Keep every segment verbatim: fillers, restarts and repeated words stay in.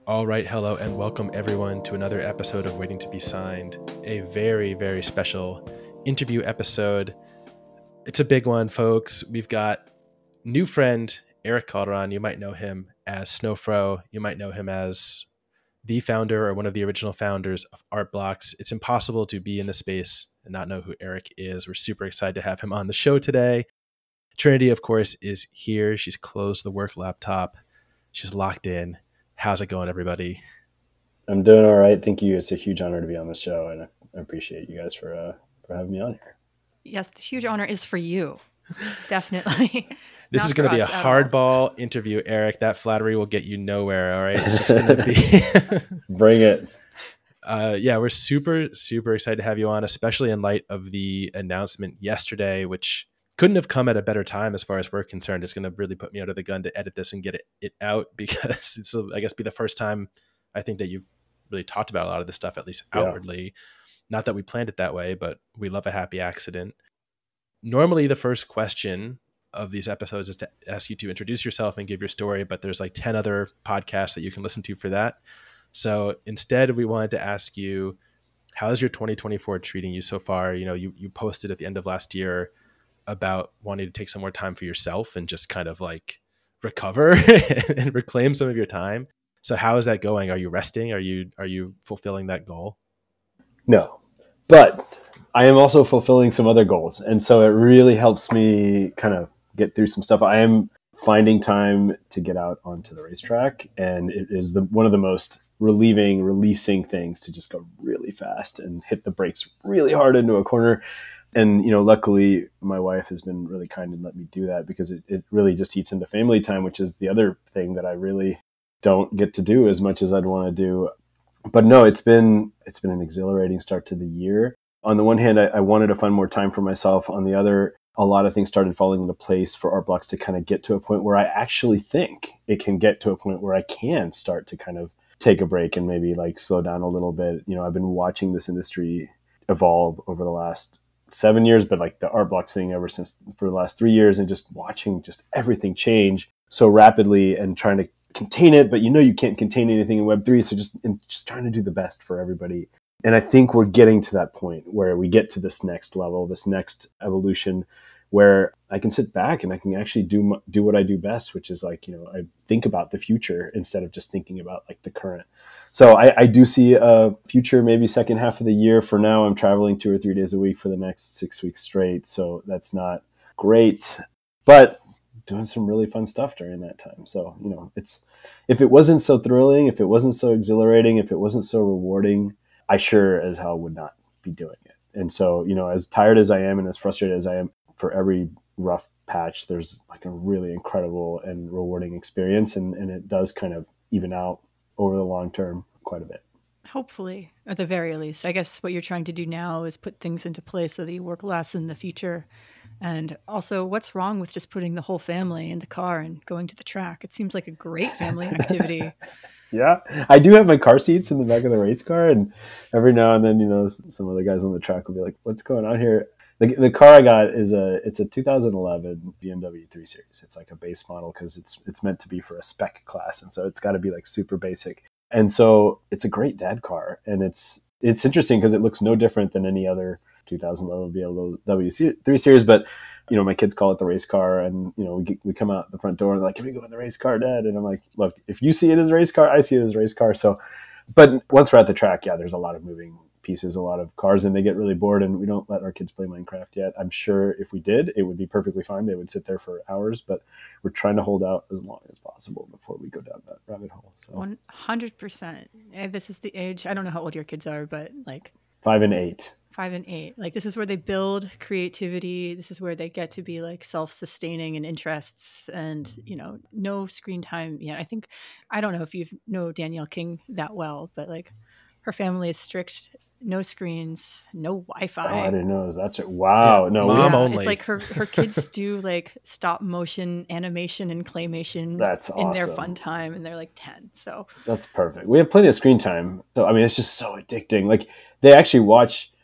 All right, hello, and welcome everyone to another episode of Waiting to Be Signed, a very, very special interview episode. It's a big one, folks. We've got new friend Eric Calderon. You might know him as Snowfro. You might know him as the founder or one of the original founders of Artblocks. It's impossible to be in the space and not know who Eric is. We're super excited to have him on the show today. Trinity, of course, is here. She's closed the work laptop. She's locked in. How's it going, everybody? I'm doing all right. Thank you. It's a huge honor to be on the show, and I appreciate you guys for uh, for having me on here. Yes, this huge honor is for you. Definitely. This is going to be a hardball interview, Eric. That flattery will get you nowhere, all right? It's just going to be... Bring it. Uh, yeah, we're super, super excited to have you on, especially in light of the announcement yesterday, which couldn't have come at a better time as far as we're concerned. It's going to really put me under the gun to edit this and get it, it out because it's, I guess, be the first time I think that you've really talked about a lot of this stuff, at least outwardly. Yeah. Not that we planned it that way, but we love a happy accident. Normally, the first question of these episodes is to ask you to introduce yourself and give your story, but there's like ten other podcasts that you can listen to for that. So instead, we wanted to ask you, how's your twenty twenty-four treating you so far? You know, you, you posted at the end of last year about wanting to take some more time for yourself and just kind of like recover and reclaim some of your time. So how is that going? Are you resting? Are you, are you fulfilling that goal? No, but I am also fulfilling some other goals. And so it really helps me kind of get through some stuff. I am finding time to get out onto the racetrack, and it is the, one of the most relieving, releasing things to just go really fast and hit the brakes really hard into a corner. And, you know, luckily my wife has been really kind and let me do that because it, it really just eats into family time, which is the other thing that I really don't get to do as much as I'd want to do. But no, it's been, it's been an exhilarating start to the year. On the one hand, I, I wanted to find more time for myself. On the other, a lot of things started falling into place for Artblocks to kind of get to a point where I actually think it can get to a point where I can start to kind of take a break and maybe like slow down a little bit. You know, I've been watching this industry evolve over the last seven years, but like the Artblocks thing ever since for the last three years and just watching just everything change so rapidly and trying to contain it. But you know, you can't contain anything in Web three. So just, and just trying to do the best for everybody. And I think we're getting to that point where we get to this next level, this next evolution where I can sit back and I can actually do, do what I do best, which is like, you know, I think about the future instead of just thinking about like the current. So I, I do see a future, maybe second half of the year. For now, I'm traveling two or three days a week for the next six weeks straight. So that's not great, but doing some really fun stuff during that time. So, you know, it's, if it wasn't so thrilling, if it wasn't so exhilarating, if it wasn't so rewarding, I sure as hell would not be doing it. And so, you know, as tired as I am and as frustrated as I am, for every rough patch, there's like a really incredible and rewarding experience. And, and it does kind of even out over the long term quite a bit. Hopefully, at the very least. I guess what you're trying to do now is put things into place so that you work less in the future. And also, what's wrong with just putting the whole family in the car and going to the track? It seems like a great family activity. Yeah, I do have my car seats in the back of the race car. And every now and then, you know, some of the guys on the track will be like, what's going on here? The, the car I got is a, it's a two thousand eleven B M W three series. It's like a base model because it's, it's meant to be for a spec class. And so it's got to be like super basic. And so it's a great dad car. And it's, it's interesting because it looks no different than any other two thousand eleven B M W three series. But, you know, my kids call it the race car. And, you know, we get, we come out the front door and they're like, can we go in the race car, Dad? And I'm like, look, if you see it as a race car, I see it as a race car. So, but once we're at the track, yeah, there's a lot of moving pieces, a lot of cars, and they get really bored, and we don't let our kids play Minecraft yet. I'm sure if we did, it would be perfectly fine. They would sit there for hours, but we're trying to hold out as long as possible before we go down that rabbit hole. So one hundred percent. This is the age, I don't know how old your kids are, but like five and eight. Five and eight. Like this is where they build creativity. This is where they get to be like self-sustaining in interests and, you know, no screen time. Yeah, I think, I don't know if you know Danielle King that well, but like her family is strict. No screens, no Wi-Fi. Oh, I didn't know. That's it. Wow. Yeah, no, mom we, only. It's like her, her kids do like stop motion animation and claymation that's in awesome. their fun time. And they're like ten. So that's perfect. We have plenty of screen time. So, I mean, it's just so addicting. Like they actually watch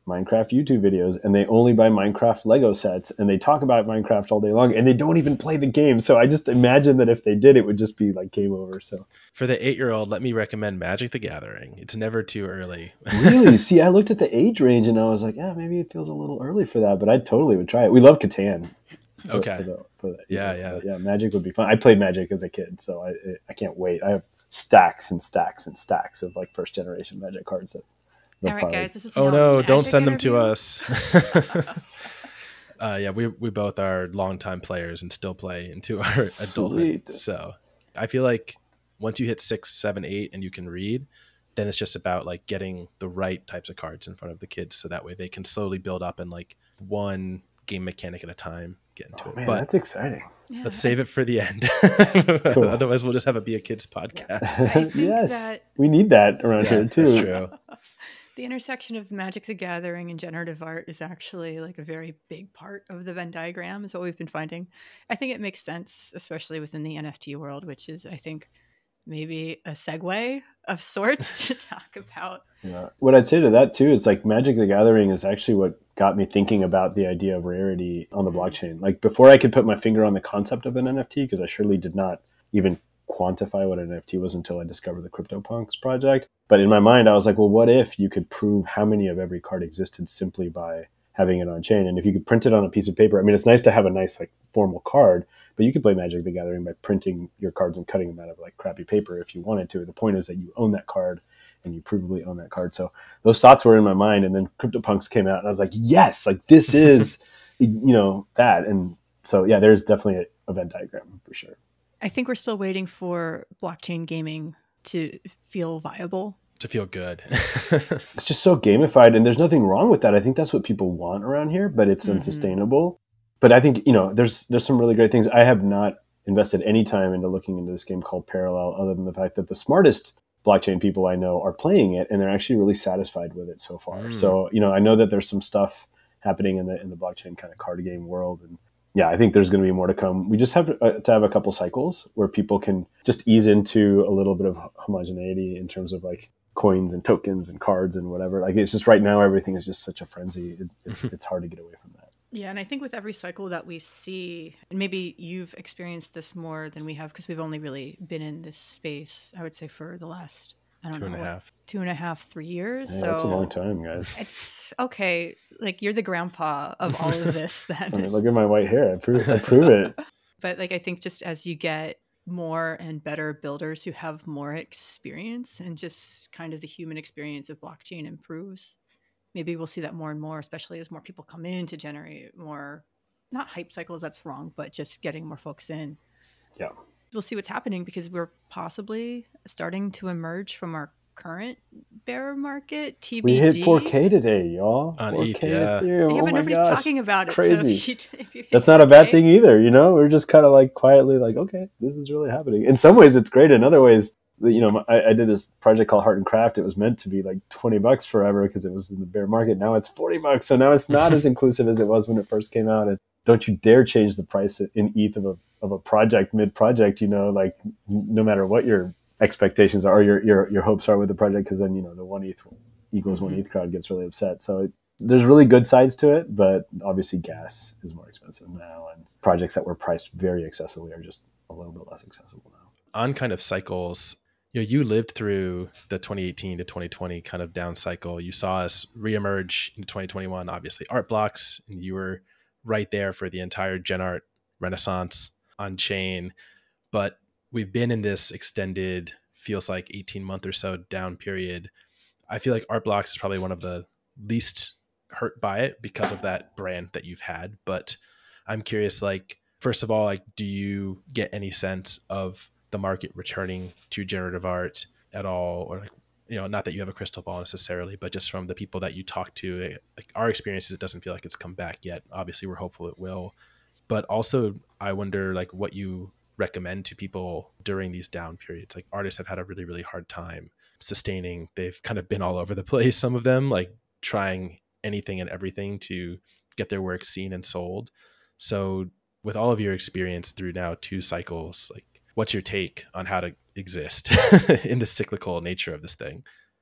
Minecraft YouTube videos, and they only buy Minecraft Lego sets, and they talk about Minecraft all day long, and they don't even play the game. So I just imagine that if they did, it would just be like game over. So for the eight-year-old, let me recommend Magic the Gathering. It's never too early. Really? See, I looked at the age range, and I was like, yeah, maybe it feels a little early for that, but I totally would try it. We love Catan. For, okay. For the, for the, yeah, know, yeah, yeah. Magic would be fun. I played Magic as a kid, so I I can't wait. I have stacks and stacks and stacks of like first generation Magic cards that. All right, guys, this is oh no! Don't send them to interview. us. uh, yeah, we we both are longtime players and still play into our Sweet. adulthood. So I feel like once you hit six, seven, eight, and you can read, then it's just about like getting the right types of cards in front of the kids, so that way they can slowly build up and like one game mechanic at a time get into oh, it. Man, but that's exciting. Yeah, let's save it for the end. Cool. Otherwise, we'll just have a Be a Kids podcast. I think yes, that- we need that around Yeah, here too. that's true. The intersection of Magic the Gathering and generative art is actually like a very big part of the Venn diagram, is what we've been finding. I think it makes sense, especially within the N F T world, which is, I think, maybe a segue of sorts to talk about. Yeah. What I'd say to that too is like Magic the Gathering is actually what got me thinking about the idea of rarity on the Mm-hmm. blockchain. Like before I could put my finger on the concept of an N F T, because I surely did not even quantify what an N F T was until I discovered the CryptoPunks project. But in my mind, I was like, well, what if you could prove how many of every card existed simply by having it on chain? And if you could print it on a piece of paper, I mean, it's nice to have a nice like formal card, but you could play Magic the Gathering by printing your cards and cutting them out of like crappy paper if you wanted to. The point is that you own that card and you provably own that card. So those thoughts were in my mind, and then CryptoPunks came out and I was like, yes, like this is, you know, that. And so, yeah, there's definitely a Venn diagram for sure. I think we're still waiting for blockchain gaming to feel viable. To feel good. It's just so gamified, and there's nothing wrong with that. I think that's what people want around here, but it's Mm-hmm. unsustainable. But I think, you know, there's there's some really great things. I have not invested any time into looking into this game called Parallel, other than the fact that the smartest blockchain people I know are playing it, and they're actually really satisfied with it so far. Mm. So, you know, I know that there's some stuff happening in the in the blockchain kind of card game world, and yeah, I think there's going to be more to come. We just have to have a couple cycles where people can just ease into a little bit of homogeneity in terms of like coins and tokens and cards and whatever. Like it's just right now, everything is just such a frenzy. It, it, it's hard to get away from that. Yeah, and I think with every cycle that we see, and maybe you've experienced this more than we have because we've only really been in this space, I would say, for the last, I don't Two know, and a what, half. two and a half, three years. Yeah, so that's a long time, guys. It's okay. Like you're the grandpa of all of this then. I mean, look at my white hair. I prove, I prove it. But like I think just as you get more and better builders who have more experience and just kind of the human experience of blockchain improves, maybe we'll see that more and more, especially as more people come in to generate more, not hype cycles, that's wrong, but just getting more folks in. Yeah. We'll see what's happening because we're possibly starting to emerge from our current bear market. T B D. We hit four K today, y'all. On four K E T H, yeah. Ethereum. Yeah, oh but my nobody's gosh. talking about It's it. crazy. So if you, if you hit That's not a bad four K, thing either, you know. We're just kind of like quietly like, okay, this is really happening. In some ways, it's great. In other ways, you know, I, I did this project called Heart and Craft. It was meant to be like twenty bucks forever because it was in the bear market. Now it's forty bucks, so now it's not as inclusive as it was when it first came out. And don't you dare change the price in E T H of a of a project mid project. You know, like no matter what your expectations are or your your your hopes are with the project, because then you know the one E T H equals one E T H crowd gets really upset. So it, there's really good sides to it, but obviously gas is more expensive now, and projects that were priced very accessibly are just a little bit less accessible now. On kind of cycles, you know, you lived through the twenty eighteen to twenty twenty kind of down cycle. You saw us reemerge in twenty twenty-one, obviously Art Blocks, and you were right there for the entire Gen Art renaissance on chain. But we've been in this extended, feels like eighteen month or so down period. I feel like Art Blocks is probably one of the least hurt by it because of that brand that you've had. But I'm curious, like, first of all, like, do you get any sense of the market returning to generative art at all? Or like, you know, not that you have a crystal ball necessarily, but just from the people that you talk to, like our experiences, it doesn't feel like it's come back yet. Obviously we're hopeful it will, but also I wonder like what you recommend to people during these down periods. Like artists have had a really, really hard time sustaining. They've kind of been all over the place. Some of them like trying anything and everything to get their work seen and sold. So with all of your experience through now two cycles, like what's your take on how to exist in the cyclical nature of this thing?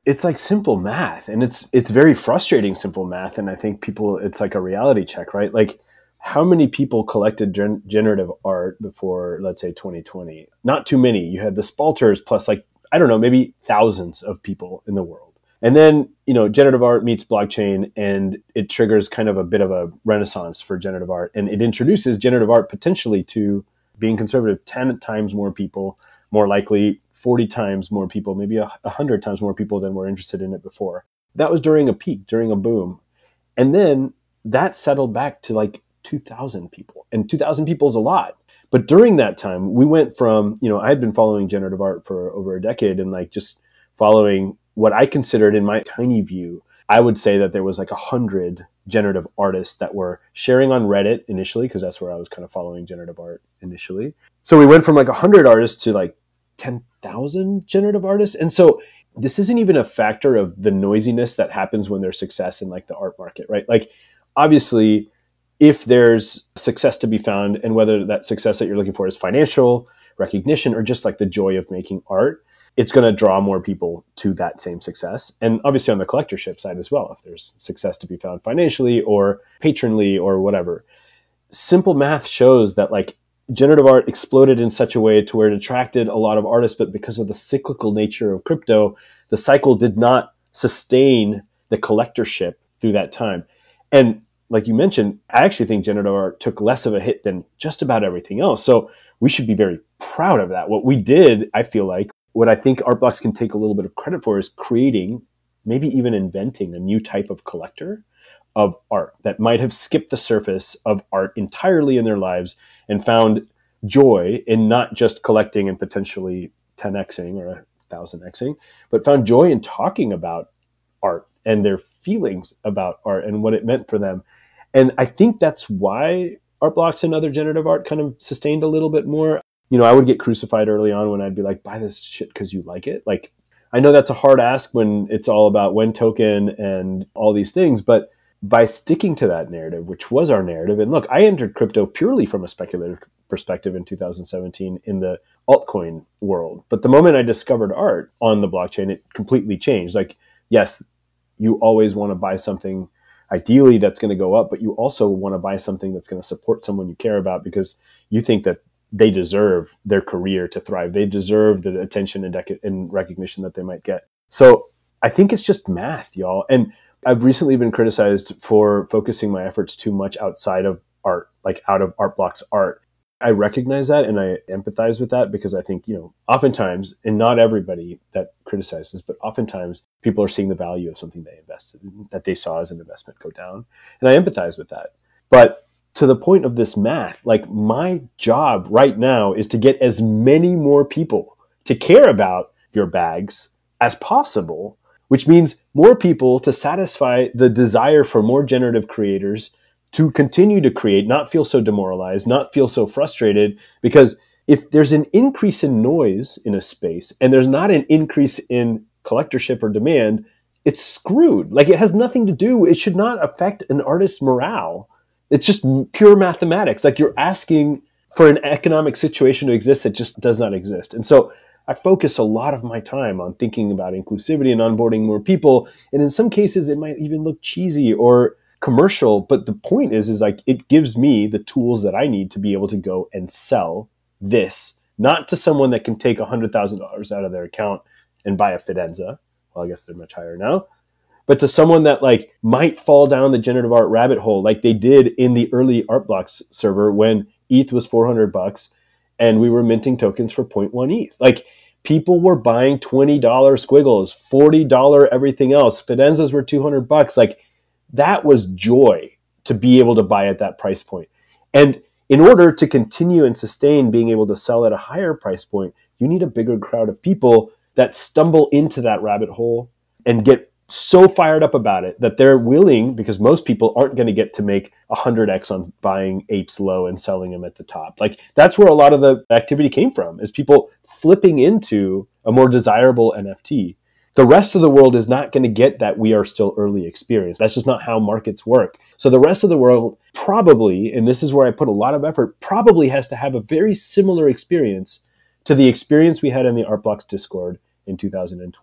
it's like simple math, and it's it's very frustrating simple math. And I think people, it's like a reality check, right? Like, how many people collected gen- generative art before, let's say, twenty twenty? Not too many. You had the Spalters plus, like, I don't know, maybe thousands of people in the world. And then, you know, generative art meets blockchain, and it triggers kind of a bit of a renaissance for generative art. And it introduces generative art potentially to, being conservative, ten times more people, more likely forty times more people, maybe one hundred times more people than were interested in it before. That was during a peak, during a boom. And then that settled back to like two thousand people. And two thousand people is a lot. But during that time, we went from, you know, I had been following generative art for over a decade, and like just following what I considered, in my tiny view, I would say that there was like a hundred generative artists that were sharing on Reddit initially, because that's where I was kind of following generative art initially. So we went from like a hundred artists to like ten thousand generative artists. And so this isn't even a factor of the noisiness that happens when there's success in like the art market, right? Like, obviously, if there's success to be found, and whether that success that you're looking for is financial recognition or just like the joy of making art, it's going to draw more people to that same success. And obviously on the collectorship side as well, if there's success to be found financially or patronly or whatever. Simple math shows that like generative art exploded in such a way to where it attracted a lot of artists, but because of the cyclical nature of crypto, the cycle did not sustain the collectorship through that time. And like you mentioned, I actually think generative art took less of a hit than just about everything else. So we should be very proud of that. What we did, I feel like, what I think Art Blocks can take a little bit of credit for is creating, maybe even inventing, a new type of collector of art that might have skipped the surface of art entirely in their lives and found joy in not just collecting and potentially ten Xing or one thousand Xing, but found joy in talking about art and their feelings about art and what it meant for them. And I think that's why Art Blocks and other generative art kind of sustained a little bit more. You know, I would get crucified early on when I'd be like, buy this shit because you like it. Like, I know that's a hard ask when it's all about when token and all these things, but by sticking to that narrative, which was our narrative, and look, I entered crypto purely from a speculative perspective in two thousand seventeen in the altcoin world. But the moment I discovered art on the blockchain, it completely changed. Like, yes, you always want to buy something ideally that's going to go up, but you also want to buy something that's going to support someone you care about because you think that they deserve their career to thrive. They deserve the attention and, dec- and recognition that they might get. So I think it's just math, y'all. And I've recently been criticized for focusing my efforts too much outside of art, like out of Art Blocks art. I recognize that and I empathize with that because I think, you know, oftentimes, and not everybody that criticizes, but oftentimes people are seeing the value of something they invested in, that they saw as an investment go down. And I empathize with that. But to the point of this math, like my job right now is to get as many more people to care about your bags as possible, which means more people to satisfy the desire for more generative creators to continue to create, not feel so demoralized, not feel so frustrated. Because if there's an increase in noise in a space and there's not an increase in collectorship or demand, it's screwed. Like, it has nothing to do, it should not affect an artist's morale. It's just pure mathematics. Like, you're asking for an economic situation to exist that just does not exist. And so I focus a lot of my time on thinking about inclusivity and onboarding more people. And in some cases, it might even look cheesy or commercial. But the point is, is like, it gives me the tools that I need to be able to go and sell this, not to someone that can take one hundred thousand dollars out of their account and buy a Fidenza. Well, I guess they're much higher now. But to someone that like might fall down the generative art rabbit hole, like they did in the early Art Blocks server when E T H was four hundred bucks and we were minting tokens for zero point one E T H. Like, people were buying twenty dollars squiggles, forty dollars everything else. Fidenzas were two hundred bucks. Like, that was joy to be able to buy at that price point. And in order to continue and sustain being able to sell at a higher price point, you need a bigger crowd of people that stumble into that rabbit hole and get so fired up about it that they're willing, because most people aren't going to get to make one hundred X on buying apes low and selling them at the top. Like, that's where a lot of the activity came from, is people flipping into a more desirable N F T. The rest of the world is not going to get that we are still early experience. That's just not how markets work. So the rest of the world probably, and this is where I put a lot of effort, probably has to have a very similar experience to the experience we had in the Art Blocks Discord in two thousand twenty.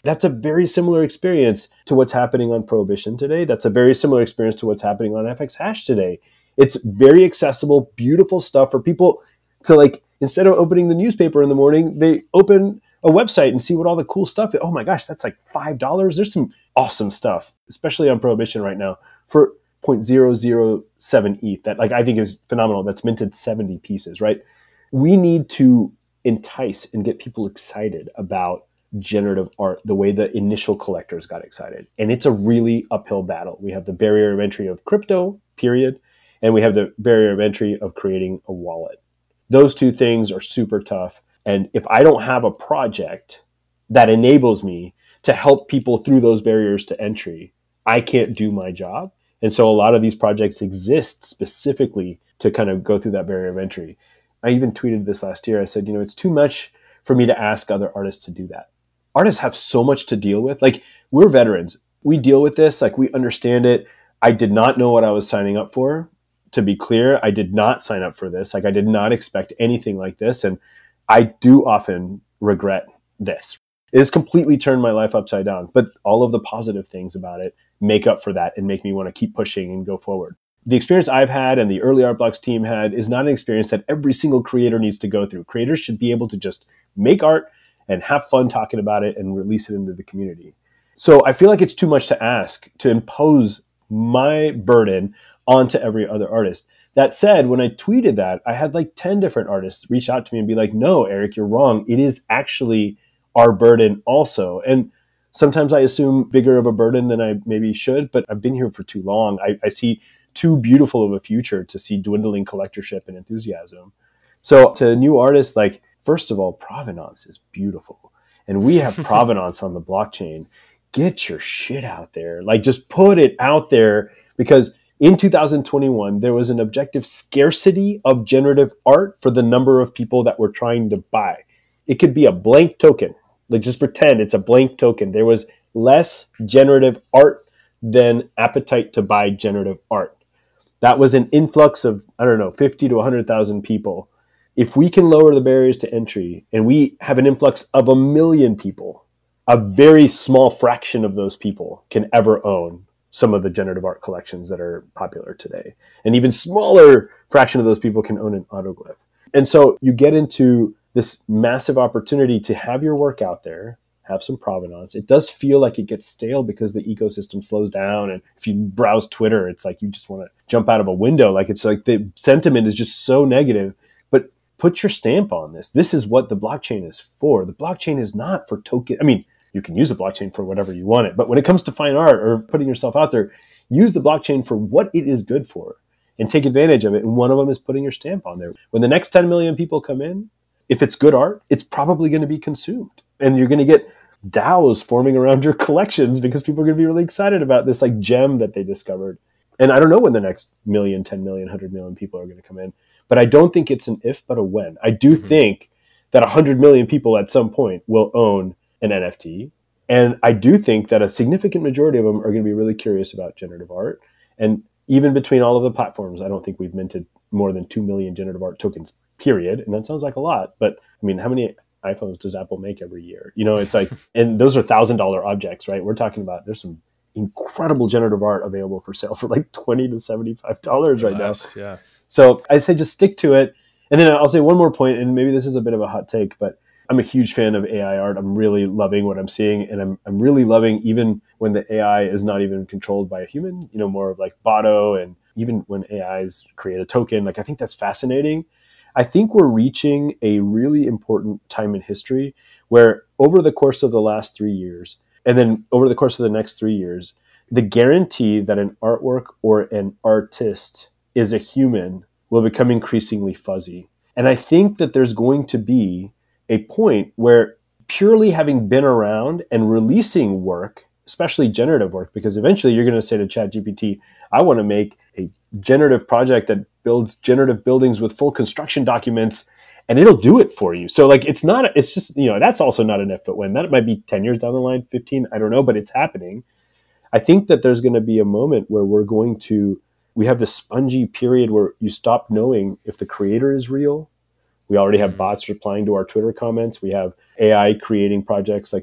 That's a very similar experience to what's happening on Prohibition today. That's a very similar experience to what's happening on F X Hash today. It's very accessible, beautiful stuff for people to, like, instead of opening the newspaper in the morning, they open a website and see what all the cool stuff is. Oh my gosh, that's like five dollars. There's some awesome stuff, especially on Prohibition right now for zero point zero zero seven E T H. That, like, I think is phenomenal. That's minted seventy pieces, right? We need to entice and get people excited about generative art the way the initial collectors got excited. And it's a really uphill battle. We have the barrier of entry of crypto, period, and we have the barrier of entry of creating a wallet. Those two things are super tough. And if I don't have a project that enables me to help people through those barriers to entry, I can't do my job. And so a lot of these projects exist specifically to kind of go through that barrier of entry. I even tweeted this last year. I said, you know, it's too much for me to ask other artists to do that. Artists have so much to deal with. Like, we're veterans. We deal with this. Like, we understand it. I did not know what I was signing up for. To be clear, I did not sign up for this. Like, I did not expect anything like this. And I do often regret this. It has completely turned my life upside down. But all of the positive things about it make up for that and make me want to keep pushing and go forward. The experience I've had and the early Art Blocks team had is not an experience that every single creator needs to go through. Creators should be able to just make art and have fun talking about it and release it into the community. So I feel like it's too much to ask to impose my burden onto every other artist. That said, when I tweeted that, I had like ten different artists reach out to me and be like, no, Eric, you're wrong. It is actually our burden also. And sometimes I assume bigger of a burden than I maybe should, but I've been here for too long. I, I see too beautiful of a future to see dwindling collectorship and enthusiasm. So to new artists, like, first of all, provenance is beautiful. And we have provenance on the blockchain. Get your shit out there. Like, just put it out there, because in two thousand twenty-one, there was an objective scarcity of generative art for the number of people that were trying to buy. It could be a blank token. Like, just pretend it's a blank token. There was less generative art than appetite to buy generative art. That was an influx of, I don't know, fifty to one hundred thousand people. If we can lower the barriers to entry and we have an influx of a million people, a very small fraction of those people can ever own some of the generative art collections that are popular today. An even smaller fraction of those people can own an autoglyph. And so you get into this massive opportunity to have your work out there, have some provenance. It does feel like it gets stale because the ecosystem slows down. And if you browse Twitter, it's like you just want to jump out of a window. Like, it's like the sentiment is just so negative. But put your stamp on this. This is what the blockchain is for. The blockchain is not for token. I mean, you can use the blockchain for whatever you want it. But when it comes to fine art or putting yourself out there, use the blockchain for what it is good for and take advantage of it. And one of them is putting your stamp on there. When the next ten million people come in, if it's good art, it's probably going to be consumed. And you're going to get DAOs forming around your collections because people are going to be really excited about this, like, gem that they discovered. And I don't know when the next million, ten million, one hundred million people are going to come in. But I don't think it's an if, but a when. I do mm-hmm. think that one hundred million people at some point will own an N F T. And I do think that a significant majority of them are going to be really curious about generative art. And even between all of the platforms, I don't think we've minted more than two million generative art tokens, period. And that sounds like a lot. But I mean, how many iPhones does Apple make every year? You know, it's like, and those are one thousand dollars objects, right? We're talking about, there's some incredible generative art available for sale for like twenty to seventy-five dollars right nice, now. Yeah. So I'd say just stick to it. And then I'll say one more point, and maybe this is a bit of a hot take, but I'm a huge fan of A I art. I'm really loving what I'm seeing. And I'm I'm really loving even when the A I is not even controlled by a human, you know, more of like Botto, and even when A Is create a token. Like, I think that's fascinating. I think we're reaching a really important time in history where over the course of the last three years, and then over the course of the next three years, the guarantee that an artwork or an artist is a human will become increasingly fuzzy. And I think that there's going to be a point where purely having been around and releasing work, especially generative work, because eventually you're going to say to ChatGPT, I want to make a generative project that builds generative buildings with full construction documents, and it'll do it for you. So like, it's not, it's just, you know, that's also not an if but when. That might be ten years down the line, fifteen, I don't know, but it's happening. I think that there's going to be a moment where we're going to, we have this spongy period where you stop knowing if the creator is real. We already have bots replying to our Twitter comments. We have A I creating projects like the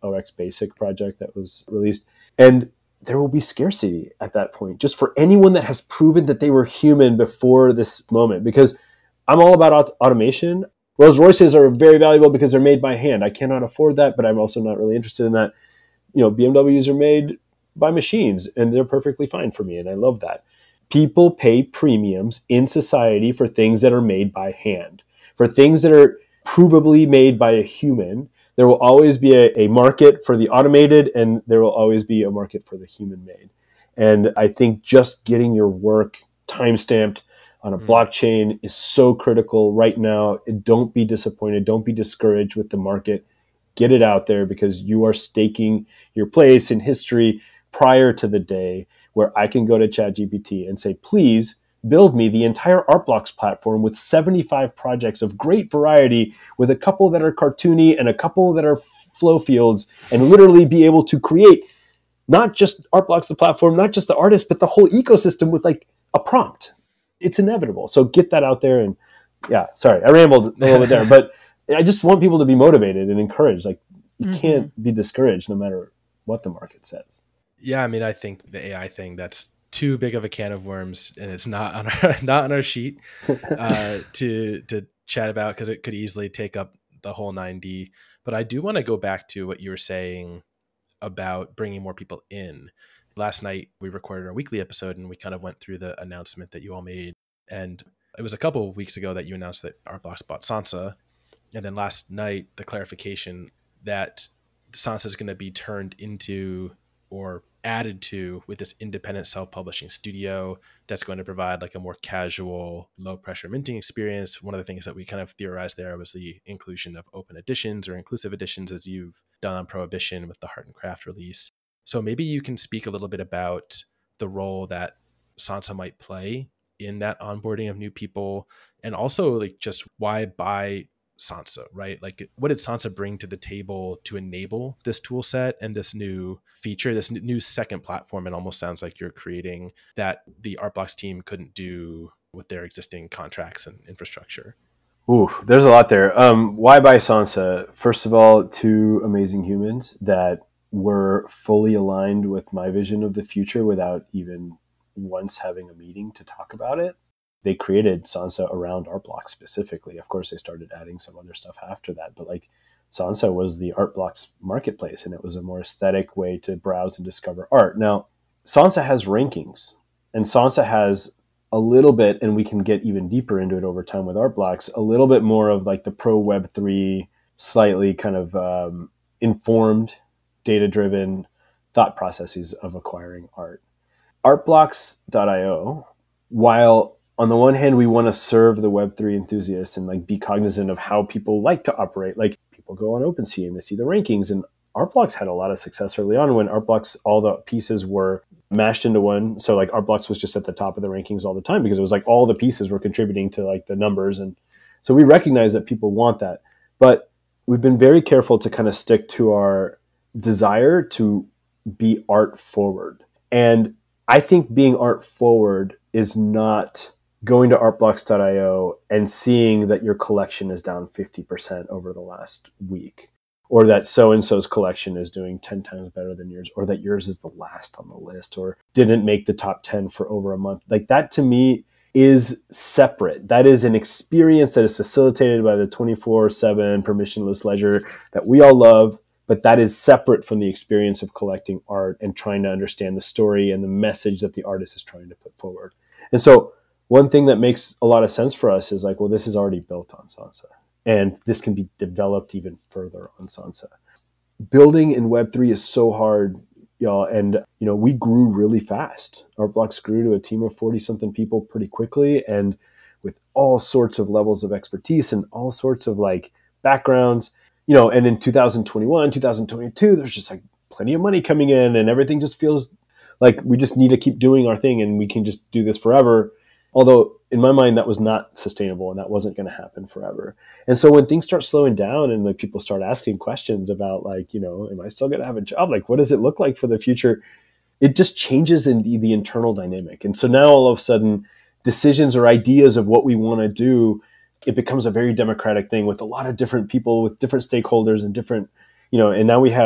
O X Basic project that was released. And there will be scarcity at that point, just for anyone that has proven that they were human before this moment. Because I'm all about aut- automation. Rolls Royces are very valuable because they're made by hand. I cannot afford that, but I'm also not really interested in that. You know, B M Ws are made by machines, and they're perfectly fine for me, and I love that. People pay premiums in society for things that are made by hand. For things that are provably made by a human, there will always be a, a market for the automated, and there will always be a market for the human made. And I think just getting your work time-stamped on a mm. blockchain is so critical right now. Don't be disappointed. Don't be discouraged with the market. Get it out there, because you are staking your place in history prior to the day where I can go to ChatGPT and say, please build me the entire ArtBlocks platform with seventy-five projects of great variety, with a couple that are cartoony and a couple that are flow fields, and literally be able to create not just ArtBlocks, the platform, not just the artist, but the whole ecosystem with like a prompt. It's inevitable. So get that out there. And yeah, sorry, I rambled a little bit there, but I just want people to be motivated and encouraged. Like you mm-hmm. can't be discouraged no matter what the market says. Yeah, I mean, I think the A I thing, that's too big of a can of worms, and it's not on our not on our sheet uh, to to chat about, because it could easily take up the whole ninety. But I do want to go back to what you were saying about bringing more people in. Last night we recorded our weekly episode, and we kind of went through the announcement that you all made. And it was a couple of weeks ago that you announced that ArtBlocks bought Sansa, and then last night the clarification that Sansa is going to be turned into or added to with this independent self-publishing studio that's going to provide like a more casual, low pressure minting experience. One of the things that we kind of theorized there was the inclusion of open editions or inclusive editions, as you've done on Prohibition with the Heart and Craft release. So maybe you can speak a little bit about the role that Sansa might play in that onboarding of new people, and also like just why buy Sansa, right? Like what did Sansa bring to the table to enable this tool set and this new feature, this new second platform? It almost sounds like you're creating that the ArtBlocks team couldn't do with their existing contracts and infrastructure. Ooh, there's a lot there. Um, why buy Sansa? First of all, two amazing humans that were fully aligned with my vision of the future without even once having a meeting to talk about it. They created Sansa around ArtBlocks specifically. Of course, they started adding some other stuff after that, but like Sansa was the ArtBlocks marketplace, and it was a more aesthetic way to browse and discover art. Now, Sansa has rankings, and Sansa has a little bit, and we can get even deeper into it over time with ArtBlocks, a little bit more of like the pro Web three, slightly kind of um, informed, data-driven thought processes of acquiring art. Artblocks dot io, while on the one hand, we want to serve the Web three enthusiasts and like be cognizant of how people like to operate. Like people go on OpenSea and they see the rankings, and ArtBlocks had a lot of success early on when ArtBlocks, all the pieces were mashed into one. So like ArtBlocks was just at the top of the rankings all the time because it was like all the pieces were contributing to like the numbers. And so we recognize that people want that, but we've been very careful to kind of stick to our desire to be art forward. And I think being art forward is not going to artblocks dot io and seeing that your collection is down fifty percent over the last week, or that so-and-so's collection is doing ten times better than yours, or that yours is the last on the list, or didn't make the top ten for over a month. Like that to me is separate. That is an experience that is facilitated by the twenty-four seven permissionless ledger that we all love, but that is separate from the experience of collecting art and trying to understand the story and the message that the artist is trying to put forward. And so one thing that makes a lot of sense for us is like, well, this is already built on Sansa, and this can be developed even further on Sansa. Building in Web three is so hard, y'all, and you know we grew really fast. ArtBlocks grew to a team of forty-something people pretty quickly, and with all sorts of levels of expertise and all sorts of like backgrounds. You know, and in two thousand twenty-one, two thousand twenty-two, there's just like plenty of money coming in, and everything just feels like we just need to keep doing our thing, and we can just do this forever. Although in my mind, that was not sustainable, and that wasn't going to happen forever. And so when things start slowing down and like people start asking questions about like, you know, am I still going to have a job? Like, what does it look like for the future? It just changes in the, the internal dynamic. And so now all of a sudden, decisions or ideas of what we want to do, it becomes a very democratic thing with a lot of different people, with different stakeholders and different, you know, and now we have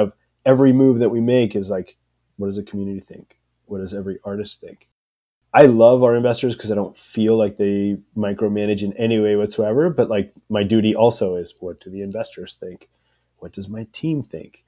every move that we make is like, what does the community think? What does every artist think? I love our investors because I don't feel like they micromanage in any way whatsoever. But like my duty also is, what do the investors think? What does my team think?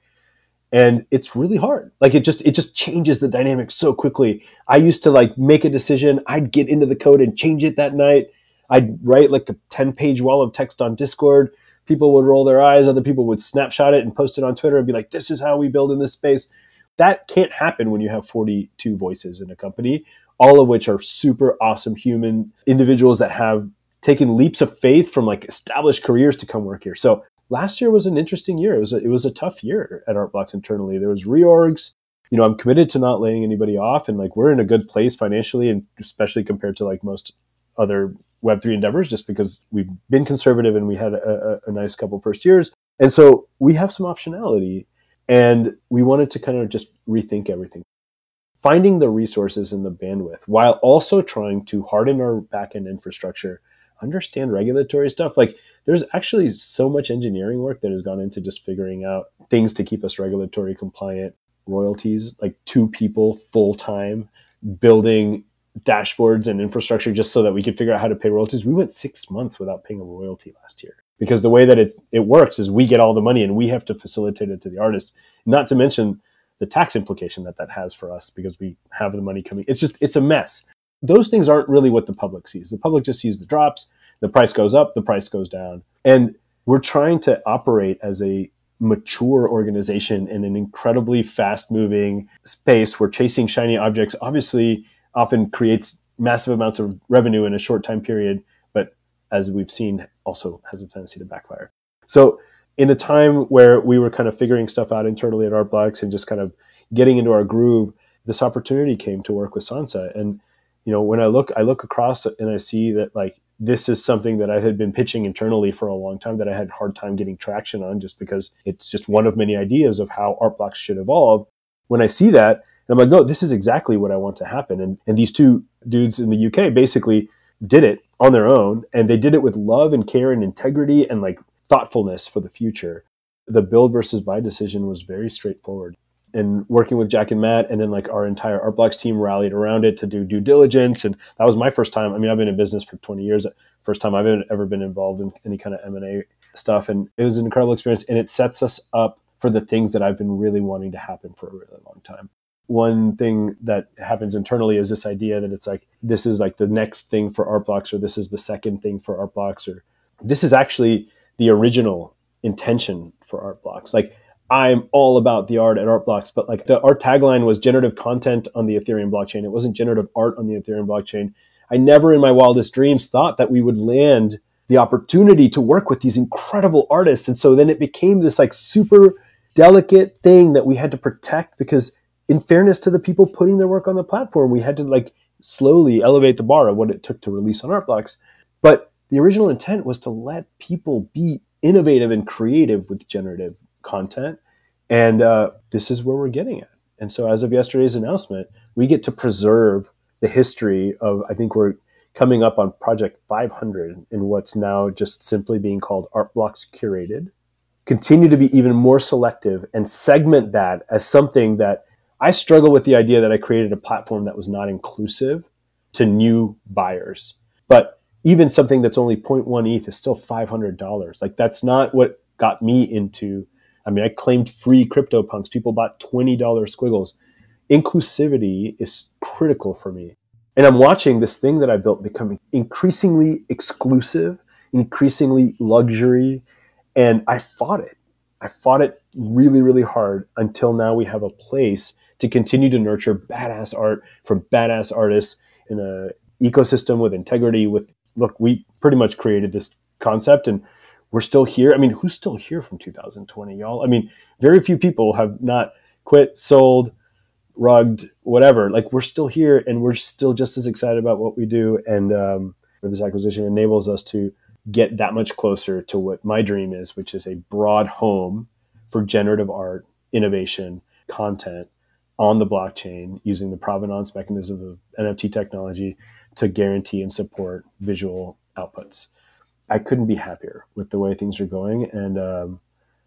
And it's really hard. Like it just, it just changes the dynamic so quickly. I used to like make a decision. I'd get into the code and change it that night. I'd write like a ten page wall of text on Discord. People would roll their eyes. Other people would snapshot it and post it on Twitter and be like, this is how we build in this space. That can't happen when you have forty-two voices in a company, all of which are super awesome human individuals that have taken leaps of faith from like established careers to come work here. So last year was an interesting year. It was a, it was a tough year at Artblocks internally. There was reorgs. You know, I'm committed to not laying anybody off, and like we're in a good place financially, and especially compared to like most other Web three endeavors, just because we've been conservative and we had a, a, a nice couple first years. And so we have some optionality, and we wanted to kind of just rethink everything. Finding the resources and the bandwidth while also trying to harden our backend infrastructure, understand regulatory stuff. Like there's actually so much engineering work that has gone into just figuring out things to keep us regulatory compliant, royalties, like two people full time building dashboards and infrastructure just so that we could figure out how to pay royalties. We went six months without paying a royalty last year because the way that it, it works is we get all the money and we have to facilitate it to the artist, not to mention the tax implication that that has for us because we have the money coming. It's just, it's a mess. Those things aren't really what the public sees. The public just sees the drops, the price goes up, the price goes down. And we're trying to operate as a mature organization in an incredibly fast moving space where chasing shiny objects obviously often creates massive amounts of revenue in a short time period, but as we've seen, also has a tendency to backfire. So in a time where we were kind of figuring stuff out internally at Artblocks and just kind of getting into our groove, this opportunity came to work with Sansa. And, you know, when I look, I look across and I see that like, this is something that I had been pitching internally for a long time that I had a hard time getting traction on just because it's just one of many ideas of how Artblocks should evolve. When I see that, I'm like, no, this is exactly what I want to happen. And, and these two dudes in the U K basically did it on their own. And they did it with love and care and integrity and like thoughtfulness for the future. The build versus buy decision was very straightforward. And working with Jack and Matt and then like our entire Artblocks team rallied around it to do due diligence. And that was my first time. I mean, I've been in business for twenty years. First time I've been, ever been involved in any kind of M and A stuff. And it was an incredible experience. And it sets us up for the things that I've been really wanting to happen for a really long time. One thing that happens internally is this idea that it's like, this is like the next thing for Artblocks, or this is the second thing for Artblocks, or this is actually the original intention for Artblocks. Like I'm all about the art at Artblocks, but like the, our tagline was generative content on the Ethereum blockchain. It wasn't generative art on the Ethereum blockchain. I never in my wildest dreams thought that we would land the opportunity to work with these incredible artists. And so then it became this like super delicate thing that we had to protect because in fairness to the people putting their work on the platform, we had to like slowly elevate the bar of what it took to release on Artblocks. But the original intent was to let people be innovative and creative with generative content. And uh, this is where we're getting at. And so as of yesterday's announcement, we get to preserve the history of, I think we're coming up on project five hundred in what's now just simply being called Artblocks Curated. Continue to be even more selective and segment that as something that I struggle with the idea that I created a platform that was not inclusive to new buyers. But even something that's only zero point one E T H is still five hundred dollars. Like that's not what got me into, I mean, I claimed free CryptoPunks. People bought twenty dollars squiggles. Inclusivity is critical for me. And I'm watching this thing that I built become increasingly exclusive, increasingly luxury. And I fought it. I fought it really, really hard until now we have a place to continue to nurture badass art from badass artists in a ecosystem with integrity with, look, we pretty much created this concept and we're still here. I mean, who's still here from two thousand twenty, y'all? I mean, very few people have not quit, sold, rugged, whatever. Like we're still here and we're still just as excited about what we do. And um, this acquisition enables us to get that much closer to what my dream is, which is a broad home for generative art, innovation, content on the blockchain using the provenance mechanism of N F T technology to guarantee and support visual outputs. I couldn't be happier with the way things are going. And um,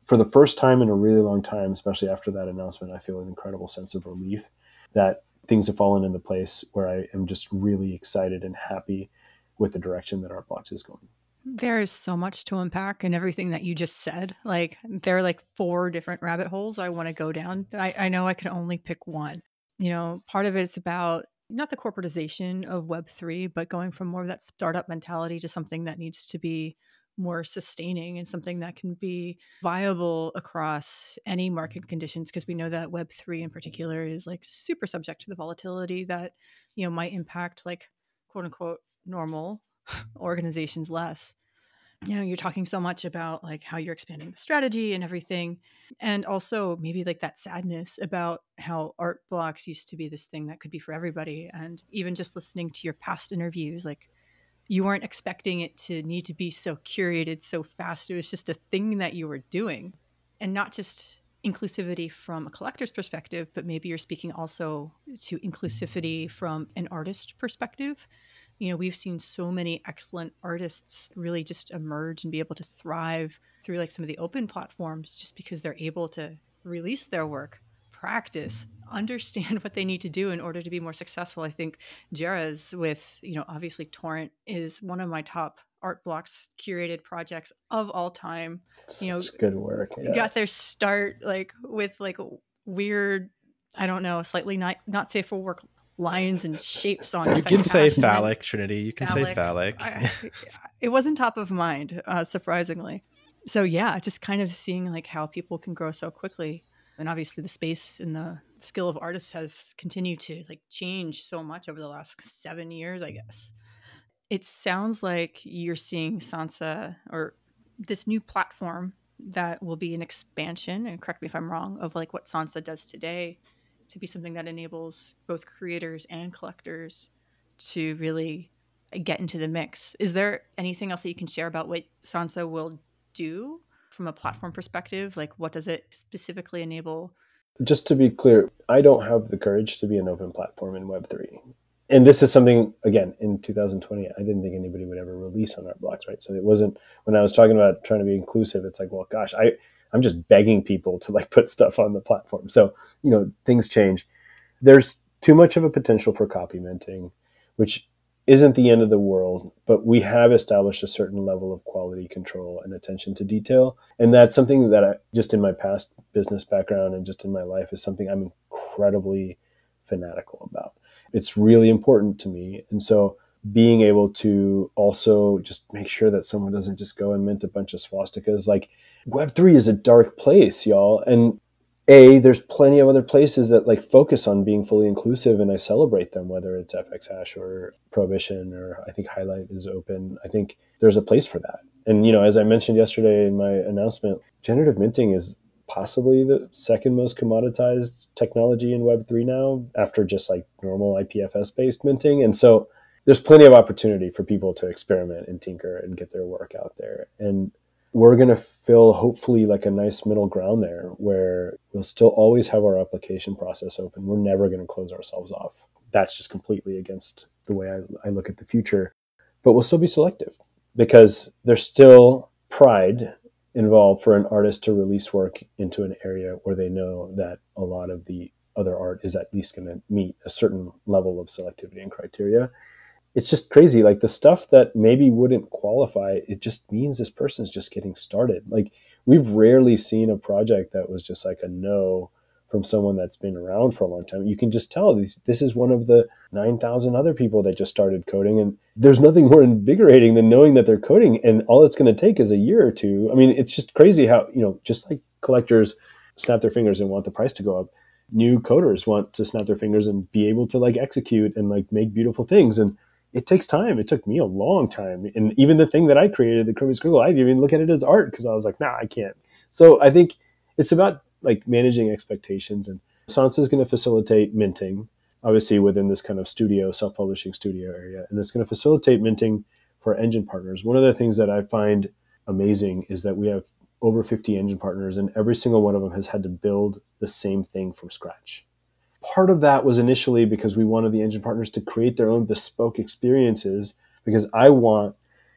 for the first time in a really long time, especially after that announcement, I feel an incredible sense of relief that things have fallen into place where I am just really excited and happy with the direction that Artblocks is going. There is so much to unpack in everything that you just said. Like, there are like four different rabbit holes I want to go down. I, I know I can only pick one. You know, part of it's about not the corporatization of Web three, but going from more of that startup mentality to something that needs to be more sustaining and something that can be viable across any market conditions, because we know that Web three in particular is like super subject to the volatility that, you know, might impact like quote unquote normal organizations less. You know, you're talking so much about like how you're expanding the strategy and everything, and also maybe like that sadness about how Artblocks used to be this thing that could be for everybody. And even just listening to your past interviews, like you weren't expecting it to need to be so curated so fast. It was just a thing that you were doing, and not just inclusivity from a collector's perspective, but maybe you're speaking also to inclusivity from an artist perspective. You know, we've seen so many excellent artists really just emerge and be able to thrive through like some of the open platforms just because they're able to release their work, practice, understand what they need to do in order to be more successful. I think Jerez with, you know, obviously Torrent is one of my top Artblocks curated projects of all time. Such you know, good work. Yeah. Got their start like with like weird, I don't know, slightly not, not safe for work lines and shapes on. You can say phallic, Trinity. You can phallic. say phallic. I, it wasn't top of mind, uh, surprisingly. So yeah, just kind of seeing like how people can grow so quickly. And obviously the space and the skill of artists has continued to like change so much over the last seven years, I guess. It sounds like you're seeing Sansa, or this new platform that will be an expansion, and correct me if I'm wrong, of like what Sansa does today, to be something that enables both creators and collectors to really get into the mix. Is there anything else that you can share about what Sansa will do from a platform perspective? Like, what does it specifically enable? Just to be clear, I don't have the courage to be an open platform in Web three. And this is something, again, in two thousand twenty, I didn't think anybody would ever release on Artblocks, right? So it wasn't, when I was talking about trying to be inclusive, it's like, well, gosh, I, I'm just begging people to like put stuff on the platform. So, you know, things change. There's too much of a potential for copy minting, which isn't the end of the world, but we have established a certain level of quality control and attention to detail. And that's something that I, just in my past business background and just in my life, is something I'm incredibly fanatical about. It's really important to me. And so being able to also just make sure that someone doesn't just go and mint a bunch of swastikas, like Web three is a dark place, y'all. And A, there's plenty of other places that like focus on being fully inclusive, and I celebrate them, whether it's F X Hash or Prohibition, or I think Highlight is open. I think there's a place for that. And, you know, as I mentioned yesterday in my announcement, generative minting is possibly the second most commoditized technology in Web three now, after just like normal I P F S-based minting. And so there's plenty of opportunity for people to experiment and tinker and get their work out there. And we're going to fill hopefully like a nice middle ground there where we'll still always have our application process open. We're never going to close ourselves off. That's just completely against the way I, I look at the future. But we'll still be selective, because there's still pride involved for an artist to release work into an area where they know that a lot of the other art is at least going to meet a certain level of selectivity and criteria. It's just crazy. Like the stuff that maybe wouldn't qualify, it just means this person's just getting started. Like we've rarely seen a project that was just like a no from someone that's been around for a long time. You can just tell this, this is one of the nine thousand other people that just started coding. And there's nothing more invigorating than knowing that they're coding, and all it's going to take is a year or two. I mean, it's just crazy how, you know, just like collectors snap their fingers and want the price to go up, new coders want to snap their fingers and be able to like execute and like make beautiful things. And it takes time. It took me a long time. And even the thing that I created, the Chromie Scribble, I didn't even look at it as art because I was like, nah, I can't. So I think it's about like managing expectations. And Sansa is going to facilitate minting, obviously within this kind of studio, self-publishing studio area. And it's going to facilitate minting for engine partners. One of the things that I find amazing is that we have over fifty engine partners, and every single one of them has had to build the same thing from scratch. Part of that was initially because we wanted the engine partners to create their own bespoke experiences, because I want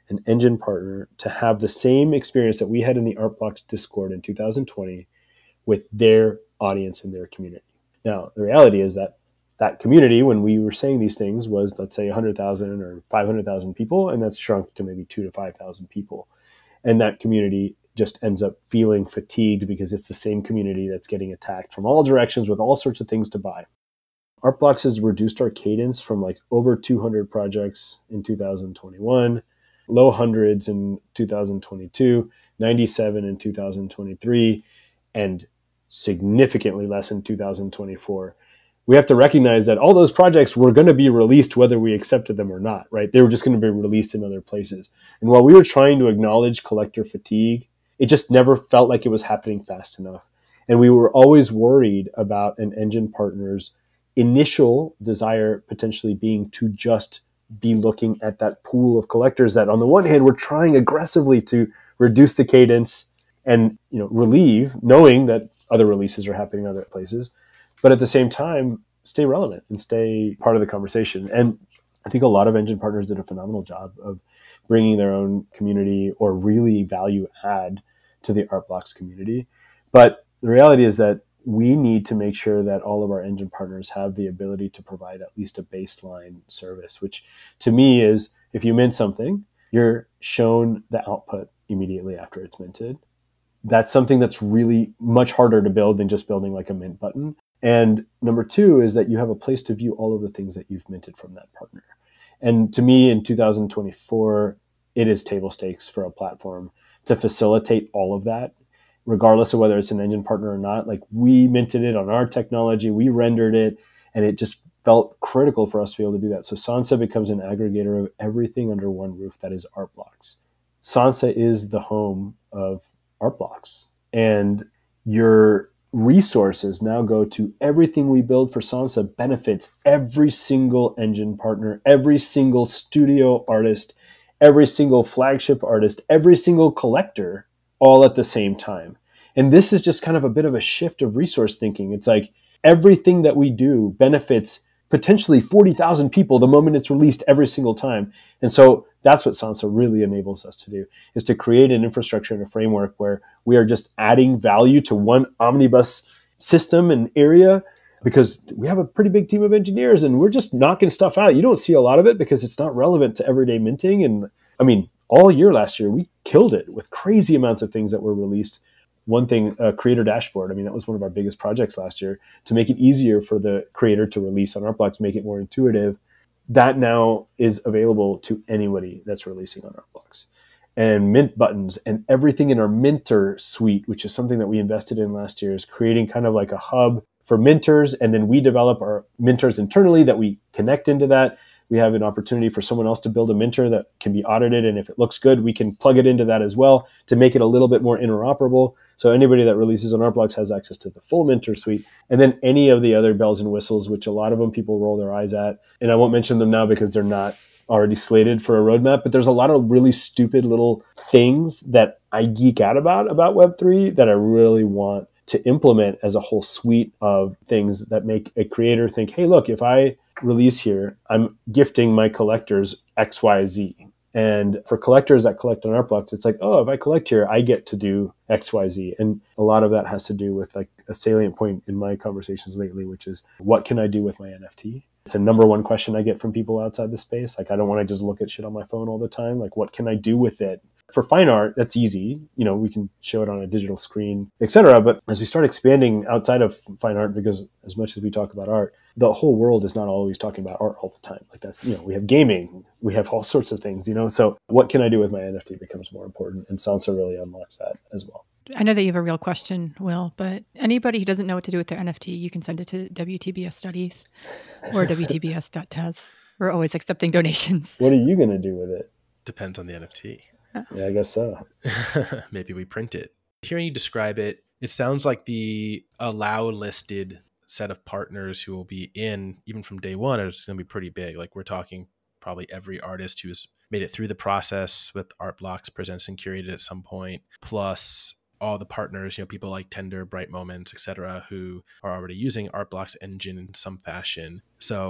an engine partner to have the same experience that we had in the Artblocks Discord in two thousand twenty with their audience and their community. Now, the reality is that that community, when we were saying these things, was, let's say, one hundred thousand or five hundred thousand people, and that's shrunk to maybe two to five thousand people. And that community just ends up feeling fatigued because it's the same community that's getting attacked from all directions with all sorts of things to buy. Artblocks has reduced our cadence from like over two hundred projects in two thousand twenty-one, low hundreds in two thousand twenty-two, ninety-seven in two thousand twenty-three, and significantly less in two thousand twenty-four. We have to recognize that all those projects were going to be released whether we accepted them or not, right? They were just going to be released in other places. And while we were trying to acknowledge collector fatigue, it just never felt like it was happening fast enough. And we were always worried about an engine partner's initial desire potentially being to just be looking at that pool of collectors that on the one hand, we're trying aggressively to reduce the cadence and, you know, relieve, knowing that other releases are happening in other places. But at the same time, stay relevant and stay part of the conversation. And I think a lot of engine partners did a phenomenal job of bringing their own community or really value add to the Artblocks community. But the reality is that we need to make sure that all of our engine partners have the ability to provide at least a baseline service, which to me is, if you mint something, you're shown the output immediately after it's minted. That's something that's really much harder to build than just building like a mint button. And number two is that you have a place to view all of the things that you've minted from that partner. And to me, in two thousand twenty-four, it is table stakes for a platform to facilitate all of that, regardless of whether it's an engine partner or not. Like, we minted it on our technology, we rendered it, and it just felt critical for us to be able to do that. So Sansa becomes an aggregator of everything under one roof that is Artblocks. Sansa is the home of Artblocks. And your resources now go to everything we build for Sansa benefits every single engine partner, every single studio artist, every single flagship artist, every single collector, all at the same time. And this is just kind of a bit of a shift of resource thinking. It's like everything that we do benefits potentially forty thousand people the moment it's released every single time. And so that's what Sansa really enables us to do, is to create an infrastructure and a framework where we are just adding value to one omnibus system and area, because we have a pretty big team of engineers and we're just knocking stuff out. You don't see a lot of it because it's not relevant to everyday minting. And I mean, all year last year, we killed it with crazy amounts of things that were released. One thing, uh, creator dashboard. I mean, that was one of our biggest projects last year, to make it easier for the creator to release on Artblocks, make it more intuitive. That now is available to anybody that's releasing on Artblocks. And mint buttons and everything in our Minter suite, which is something that we invested in last year, is creating kind of like a hub for minters. And then we develop our minters internally that we connect into that. We have an opportunity for someone else to build a minter that can be audited. And if it looks good, we can plug it into that as well to make it a little bit more interoperable. So anybody that releases on Artblocks has access to the full minter suite. And then any of the other bells and whistles, which a lot of them people roll their eyes at. And I won't mention them now because they're not already slated for a roadmap, but there's a lot of really stupid little things that I geek out about, about Web three, that I really want to implement as a whole suite of things that make a creator think, hey, look, if I release here, I'm gifting my collectors X Y Z. And for collectors that collect on Artblocks, it's like, oh, if I collect here, I get to do X Y Z. And a lot of that has to do with like a salient point in my conversations lately, which is, what can I do with my N F T? It's a number one question I get from people outside the space. Like, I don't want to just look at shit on my phone all the time. Like, what can I do with it? For fine art, that's easy. You know, we can show it on a digital screen, et cetera. But as we start expanding outside of fine art, because as much as we talk about art, the whole world is not always talking about art all the time. Like, that's, you know, we have gaming, we have all sorts of things, you know. So what can I do with my N F T becomes more important. And Sansa really unlocks that as well. I know that you have a real question, Will, but anybody who doesn't know what to do with their N F T, you can send it to W T B S Studies or W T B S dot Tez. We're always accepting donations. What are you going to do with it? Depends on the N F T. Yeah, I guess so. Maybe we print it. Hearing you describe it, it sounds like the allow listed set of partners who will be in, even from day one, is going to be pretty big. Like, we're talking probably every artist who's made it through the process with Artblocks Presents and Curated at some point, plus all the partners, you know, people like Tender, Bright Moments, et cetera, who are already using Artblocks engine in some fashion. So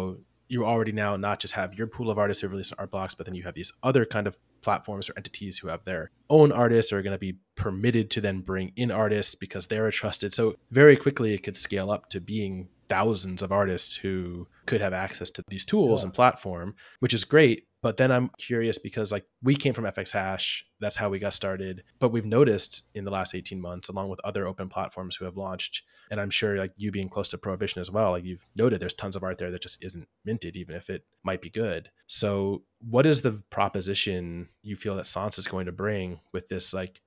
you already now not just have your pool of artists who release art blocks, but then you have these other kind of platforms or entities who have their own artists or are going to be permitted to then bring in artists because they're trusted. So very quickly it could scale up to being thousands of artists who could have access to these tools yeah. and platform, which is great. But then I'm curious because like we came from F X Hash, that's how we got started. But we've noticed in the last eighteen months, along with other open platforms who have launched, and I'm sure like you being close to Prohibition as well, like you've noted there's tons of art there that just isn't minted, even if it might be good. So what is the proposition you feel that Sonsa is going to bring with this like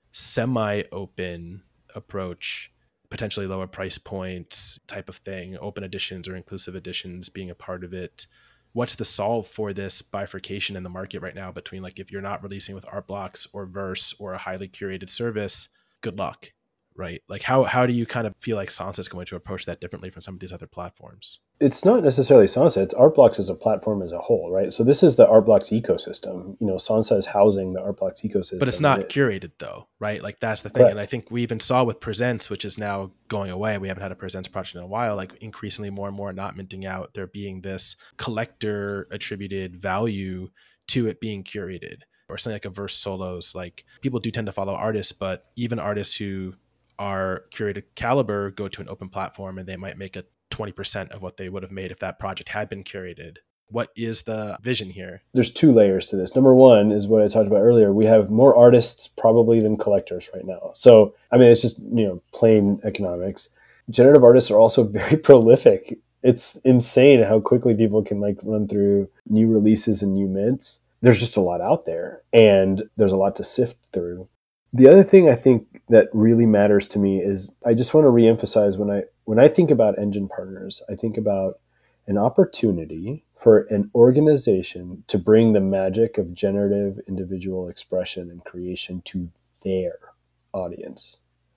semi-open approach, potentially lower price points type of thing, open editions or inclusive editions being a part of it? What's the solve for this bifurcation in the market right now between like, if you're not releasing with art blocks or verse or a highly curated service, good luck, right? Like how, how do you kind of feel like Sonsa is going to approach that differently from some of these other platforms? It's not necessarily Sonsa, it's art blocks as a platform as a whole, right? So this is the art blocks ecosystem. You know, Sonsa is housing the art blocks ecosystem. But it's not it, curated though, right? Like that's the thing. Correct. And I think we even saw with Presents, which is now going away. We haven't had a Presents project in a while, like increasingly more and more not minting out, there being this collector attributed value to it being curated. Or something like a Verse Solos, like people do tend to follow artists, but even artists who are curated caliber go to an open platform and they might make a twenty percent of what they would have made if that project had been curated. What is the vision here? There's two layers to this. Number one is what I talked about earlier. We have more artists probably than collectors right now. So, I mean, it's just, you know, plain economics. Generative artists are also very prolific. It's insane how quickly people can like run through new releases and new mints. There's just a lot out there and there's a lot to sift through. The other thing I think that really matters to me is I just want to reemphasize when I when I think about engine partners, I think about an opportunity for an organization to bring the magic of generative individual expression and creation to their audience.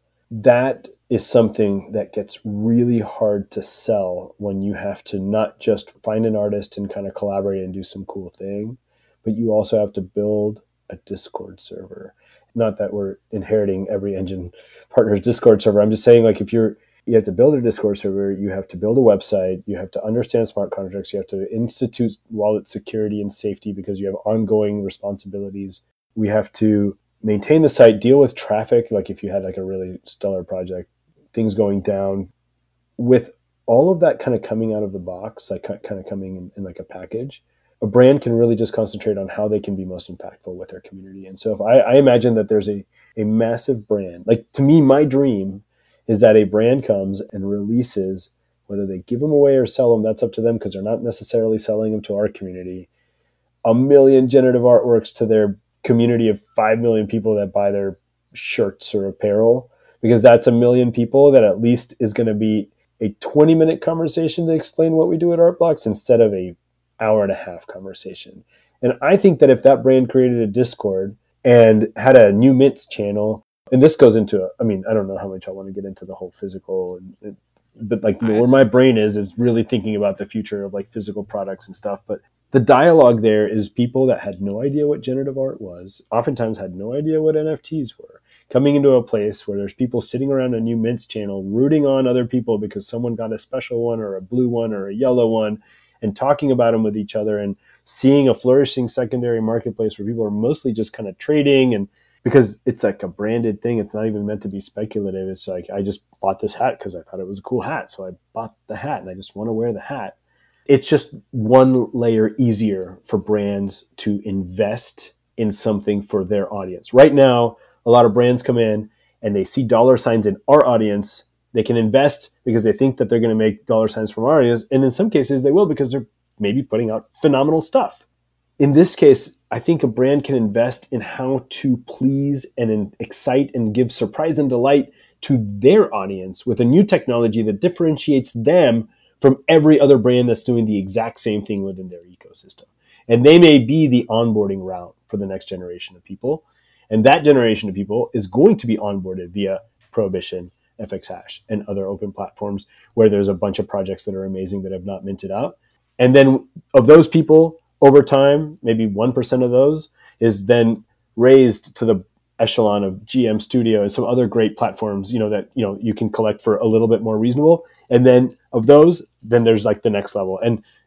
That is something that gets really hard to sell when you have to not just find an artist and kind of collaborate and do some cool thing, but you also have to build a Discord server. Not that we're inheriting every engine partner's Discord server. I'm just saying, like, if you're, you have to build a Discord server, you have to build a website, you have to understand smart contracts, you have to institute wallet security and safety because you have ongoing responsibilities. We have to maintain the site, deal with traffic, like if you had like a really stellar project, things going down. With all of that kind of coming out of the box, like kind of coming in, in like a package, a brand can really just concentrate on how they can be most impactful with their community. And so if I, I imagine that there's a, a massive brand, like to me, my dream is that a brand comes and releases, whether they give them away or sell them, that's up to them because they're not necessarily selling them to our community, a million generative artworks to their community of five million people that buy their shirts or apparel, because that's a million people that at least is going to be a twenty minute conversation to explain what we do at Art Blocks instead of a hour and a half conversation. And I think that if that brand created a Discord and had a new mints channel, and this goes into, a, I mean, I don't know how much I want to get into the whole physical, and, but like you know, where my brain is, is really thinking about the future of like physical products and stuff. But the dialogue there is people that had no idea what generative art was, oftentimes had no idea what N F Ts were, coming into a place where there's people sitting around a new mints channel, rooting on other people because someone got a special one or a blue one or a yellow one, and talking about them with each other and seeing a flourishing secondary marketplace where people are mostly just kind of trading. And because it's like a branded thing, it's not even meant to be speculative. It's like, I just bought this hat because I thought it was a cool hat. So I bought the hat and I just want to wear the hat. It's just one layer easier for brands to invest in something for their audience. Right now, a lot of brands come in and they see dollar signs in our audience. They can invest because they think that they're going to make dollar signs from our audience. And in some cases, they will because they're maybe putting out phenomenal stuff. In this case, I think a brand can invest in how to please and in, excite and give surprise and delight to their audience with a new technology that differentiates them from every other brand that's doing the exact same thing within their ecosystem. And they may be the onboarding route for the next generation of people. And that generation of people is going to be onboarded via Prohibition, F X Hash, and other open platforms where there's a bunch of projects that are amazing that have not minted out. And then of those people, over time, maybe one percent of those is then raised to the echelon of G M Studio and some other great platforms, you know, that, you know, you can collect for a little bit more reasonable. And then of those, then there's like the next level. And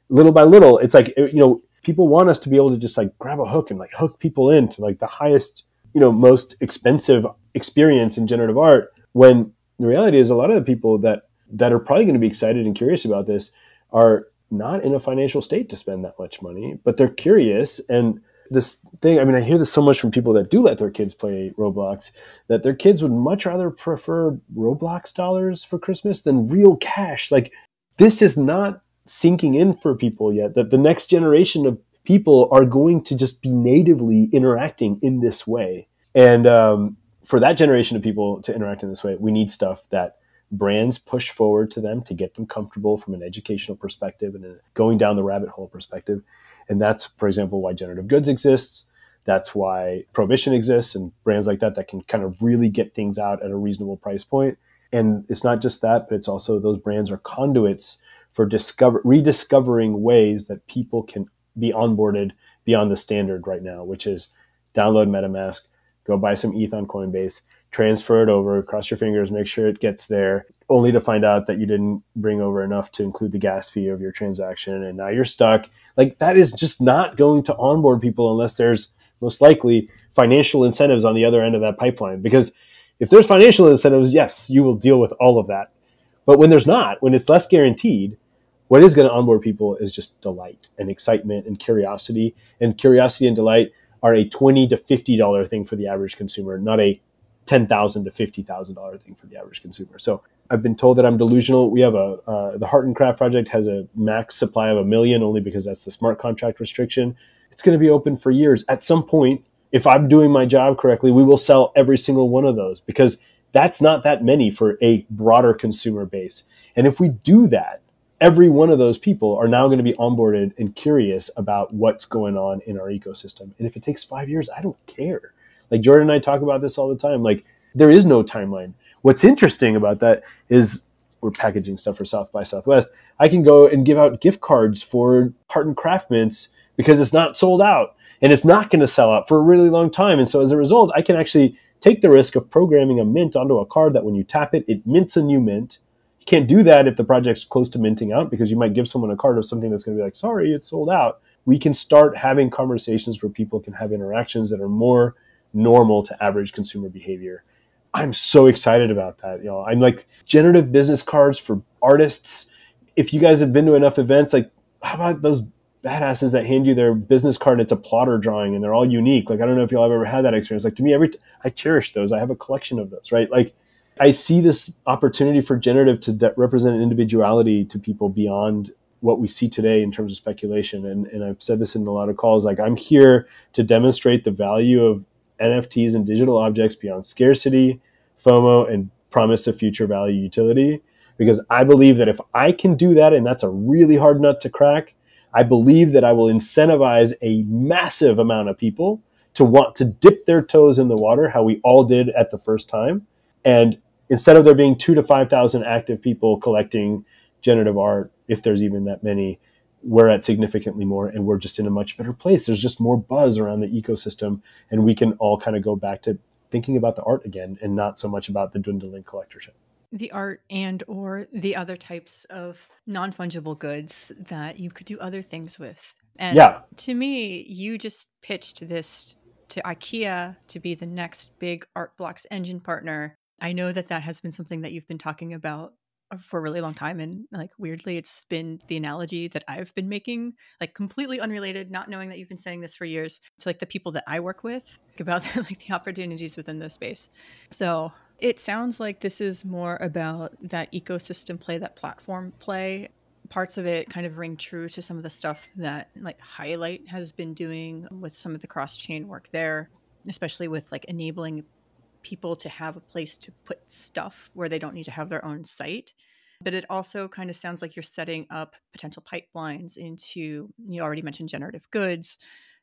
little by little, it's like, you know, people want us to be able to just like grab a hook and like hook people into like the highest, you know, most expensive experience in generative art, when the reality is a lot of the people that that are probably going to be excited and curious about this are not in a financial state to spend that much money, but they're curious. And this thing, I mean, I hear this so much from people that do let their kids play Roblox, that their kids would much rather prefer Roblox dollars for Christmas than real cash. Like, this is not sinking in for people yet, that the next generation of people are going to just be natively interacting in this way. And um, for that generation of people to interact in this way, we need stuff that brands push forward to them to get them comfortable from an educational perspective and a going down the rabbit hole perspective. And that's, for example, why Generative Goods exists. That's why Prohibition exists, and brands like that that can kind of really get things out at a reasonable price point. And it's not just that, but it's also those brands are conduits for discover rediscovering ways that people can be onboarded beyond the standard right now, which is download MetaMask, go buy some E T H on Coinbase, transfer it over, cross your fingers, make sure it gets there, only to find out that you didn't bring over enough to include the gas fee of your transaction, and now you're stuck. Like, that is just not going to onboard people unless there's most likely financial incentives on the other end of that pipeline. Because if there's financial incentives, yes, you will deal with all of that. But when there's not, when it's less guaranteed, what is going to onboard people is just delight and excitement and curiosity. And curiosity and delight are a twenty to fifty dollars thing for the average consumer, not a ten thousand dollars to fifty thousand dollars thing for the average consumer. So I've been told that I'm delusional. We have a, uh, the Heart and Craft project has a max supply of a million, only because that's the smart contract restriction. It's going to be open for years. At some point, if I'm doing my job correctly, we will sell every single one of those, because that's not that many for a broader consumer base. And if we do that, every one of those people are now going to be onboarded and curious about what's going on in our ecosystem. And if it takes five years, I don't care. Like, Jordan and I talk about this all the time. Like, there is no timeline. What's interesting about that is we're packaging stuff for South by Southwest. I can go and give out gift cards for Heart and Craft mints because it's not sold out, and it's not going to sell out for a really long time. And so as a result, I can actually take the risk of programming a mint onto a card that when you tap it, it mints a new mint. You can't do that if the project's close to minting out, because you might give someone a card of something that's going to be like, sorry, it's sold out. We can start having conversations where people can have interactions that are more normal to average consumer behavior. I'm so excited about that. You know, I'm like, generative business cards for artists. If you guys have been to enough events, like, how about those badasses that hand you their business card and it's a plotter drawing and they're all unique? Like, I don't know if y'all have ever had that experience. Like, to me, every t- I cherish those. I have a collection of those, right? Like, I see this opportunity for generative to de- represent an individuality to people beyond what we see today in terms of speculation. And, and I've said this in a lot of calls. Like, I'm here to demonstrate the value of N F Ts and digital objects beyond scarcity, FOMO, and promise of future value utility. Because I believe that if I can do that, and that's a really hard nut to crack, I believe that I will incentivize a massive amount of people to want to dip their toes in the water, how we all did at the first time. And instead of there being two to five thousand active people collecting generative art, if there's even that many, we're at significantly more, and we're just in a much better place. There's just more buzz around the ecosystem, and we can all kind of go back to thinking about the art again and not so much about the dwindling collectorship. The art and or the other types of non-fungible goods that you could do other things with. And yeah. To me, you just pitched this to IKEA to be the next big Art Blocks engine partner. I know that that has been something that you've been talking about for a really long time. And like, weirdly, it's been the analogy that I've been making, like completely unrelated, not knowing that you've been saying this for years, to like the people that I work with, about like the opportunities within this space. So it sounds like this is more about that ecosystem play, that platform play. Parts of it kind of ring true to some of the stuff that like Highlight has been doing with some of the cross-chain work there, especially with like enabling people to have a place to put stuff where they don't need to have their own site. But it also kind of sounds like you're setting up potential pipelines into, you already mentioned generative goods,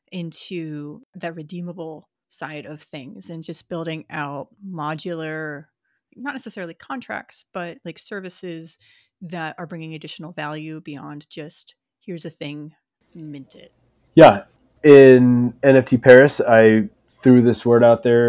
into the redeemable side of things, and just building out modular, not necessarily contracts, but like services that are bringing additional value beyond just, here's a thing, mint it. Yeah. In N F T Paris, I threw this word out there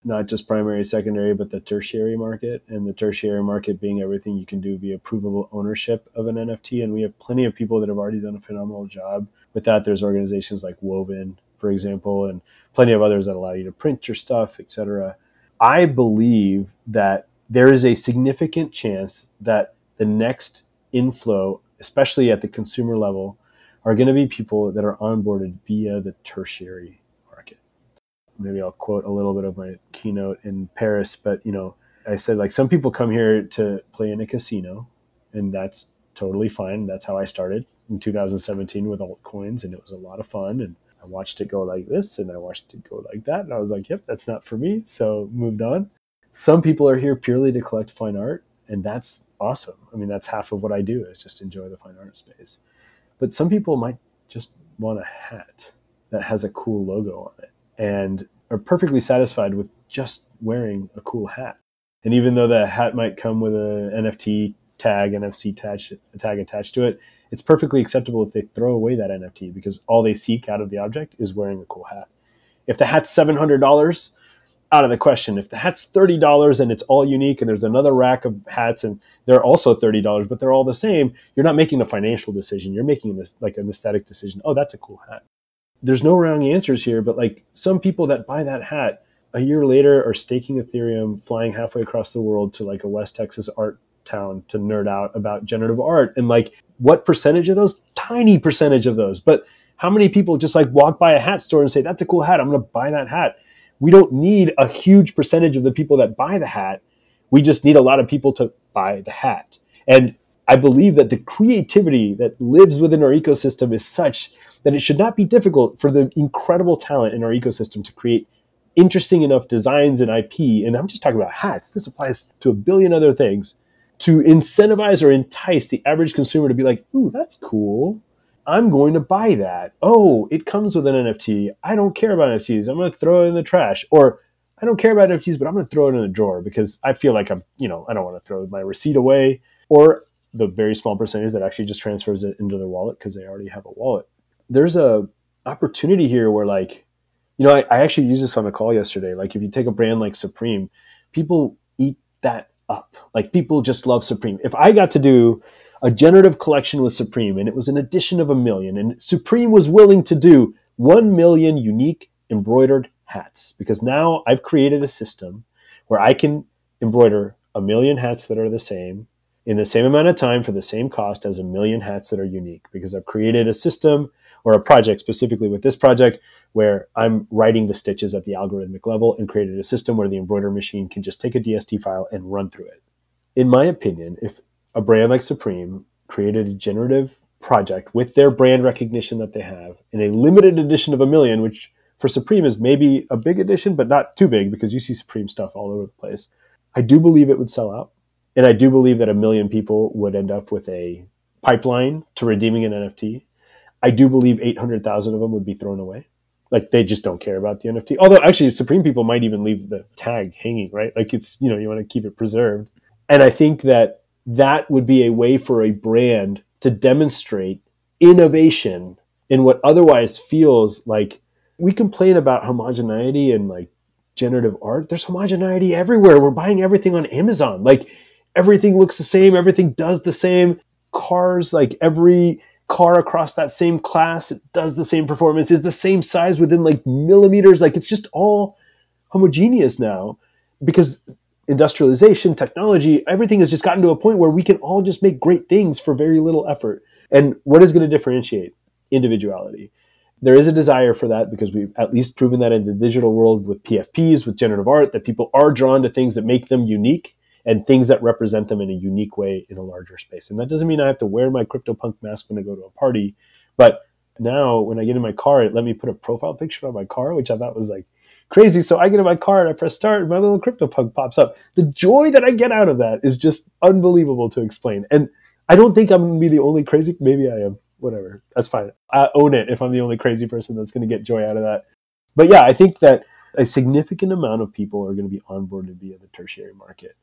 not just primary, secondary, but the tertiary market, and the tertiary market being everything you can do via provable ownership of an N F T. And we have plenty of people that have already done a phenomenal job with that. There's organizations like Woven, for example, and plenty of others that allow you to print your stuff, et cetera. I believe that there is a significant chance that the next inflow, especially at the consumer level, are going to be people that are onboarded via the tertiary market. Maybe I'll quote a little bit of my keynote in Paris, but you know, I said like some people come here to play in a casino, and that's totally fine. That's how I started in two thousand seventeen with altcoins, and it was a lot of fun. And I watched it go like this, and I watched it go like that, and I was like, "Yep, that's not for me." So moved on. Some people are here purely to collect fine art, and that's awesome. I mean, that's half of what I do is just enjoy the fine art space. But some people might just want a hat that has a cool logo on it and are perfectly satisfied with just wearing a cool hat. And even though the hat might come with an N F T tag, N F C tag, tag attached to it, it's perfectly acceptable if they throw away that N F T because all they seek out of the object is wearing a cool hat. If the hat's seven hundred dollars, out of the question. If the hat's thirty dollars and it's all unique and there's another rack of hats and they're also thirty dollars, but they're all the same, you're not making a financial decision. You're making this like an aesthetic decision. Oh, that's a cool hat. There's no wrong answers here, but like some people that buy that hat a year later are staking Ethereum, flying halfway across the world to like a West Texas art town to nerd out about generative art. And like what percentage of those? Tiny percentage of those. But how many people just like walk by a hat store and say, that's a cool hat, I'm going to buy that hat? We don't need a huge percentage of the people that buy the hat. We just need a lot of people to buy the hat. And I believe that the creativity that lives within our ecosystem is such that it should not be difficult for the incredible talent in our ecosystem to create interesting enough designs and I P. And I'm just talking about hats. This applies to a billion other things to incentivize or entice the average consumer to be like, ooh, that's cool. I'm going to buy that. Oh, it comes with an N F T. I don't care about N F Ts. I'm going to throw it in the trash. Or I don't care about N F Ts, but I'm going to throw it in a drawer because I feel like I'm, you know, I don't want to throw my receipt away. Or the very small percentage that actually just transfers it into their wallet because they already have a wallet. There's a opportunity here where like, you know, I, I actually used this on a call yesterday. Like if you take a brand like Supreme, people eat that up. Like people just love Supreme. If I got to do a generative collection with Supreme and it was an edition of a million and Supreme was willing to do one million unique embroidered hats because now I've created a system where I can embroider a million hats that are the same in the same amount of time for the same cost as a million hats that are unique because I've created a system or a project specifically with this project where I'm writing the stitches at the algorithmic level and created a system where the embroidery machine can just take a D S T file and run through it. In my opinion, if a brand like Supreme created a generative project with their brand recognition that they have in a limited edition of a million, which for Supreme is maybe a big edition, but not too big because you see Supreme stuff all over the place. I do believe it would sell out. And I do believe that a million people would end up with a pipeline to redeeming an N F T. I do believe eight hundred thousand of them would be thrown away. Like they just don't care about the N F T. Although actually Supreme people might even leave the tag hanging, right? Like it's, you know, you want to keep it preserved. And I think that that would be a way for a brand to demonstrate innovation in what otherwise feels like we complain about homogeneity and like generative art. There's homogeneity everywhere. We're buying everything on Amazon. Like everything looks the same. Everything does the same. Cars, like every car across that same class, it does the same performance, is the same size within like millimeters. Like it's just all homogeneous now because industrialization, technology, everything has just gotten to a point where we can all just make great things for very little effort. And what is going to differentiate? Individuality. There is a desire for that because we've at least proven that in the digital world with P F Ps, with generative art, that people are drawn to things that make them unique and things that represent them in a unique way in a larger space. And that doesn't mean I have to wear my CryptoPunk mask when I go to a party. But now when I get in my car, it let me put a profile picture on my car, which I thought was like crazy. So I get in my car and I press start and my little CryptoPunk pops up. The joy that I get out of that is just unbelievable to explain. And I don't think I'm going to be the only crazy. Maybe I am. Whatever. That's fine. I own it if I'm the only crazy person that's going to get joy out of that. But yeah, I think that a significant amount of people are going to be onboarded via the tertiary market.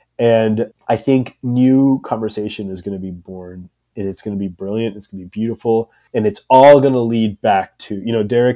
And I think new conversation is going to be born and it's going to be brilliant. It's going to be beautiful. And it's all going to lead back to, you know, Derek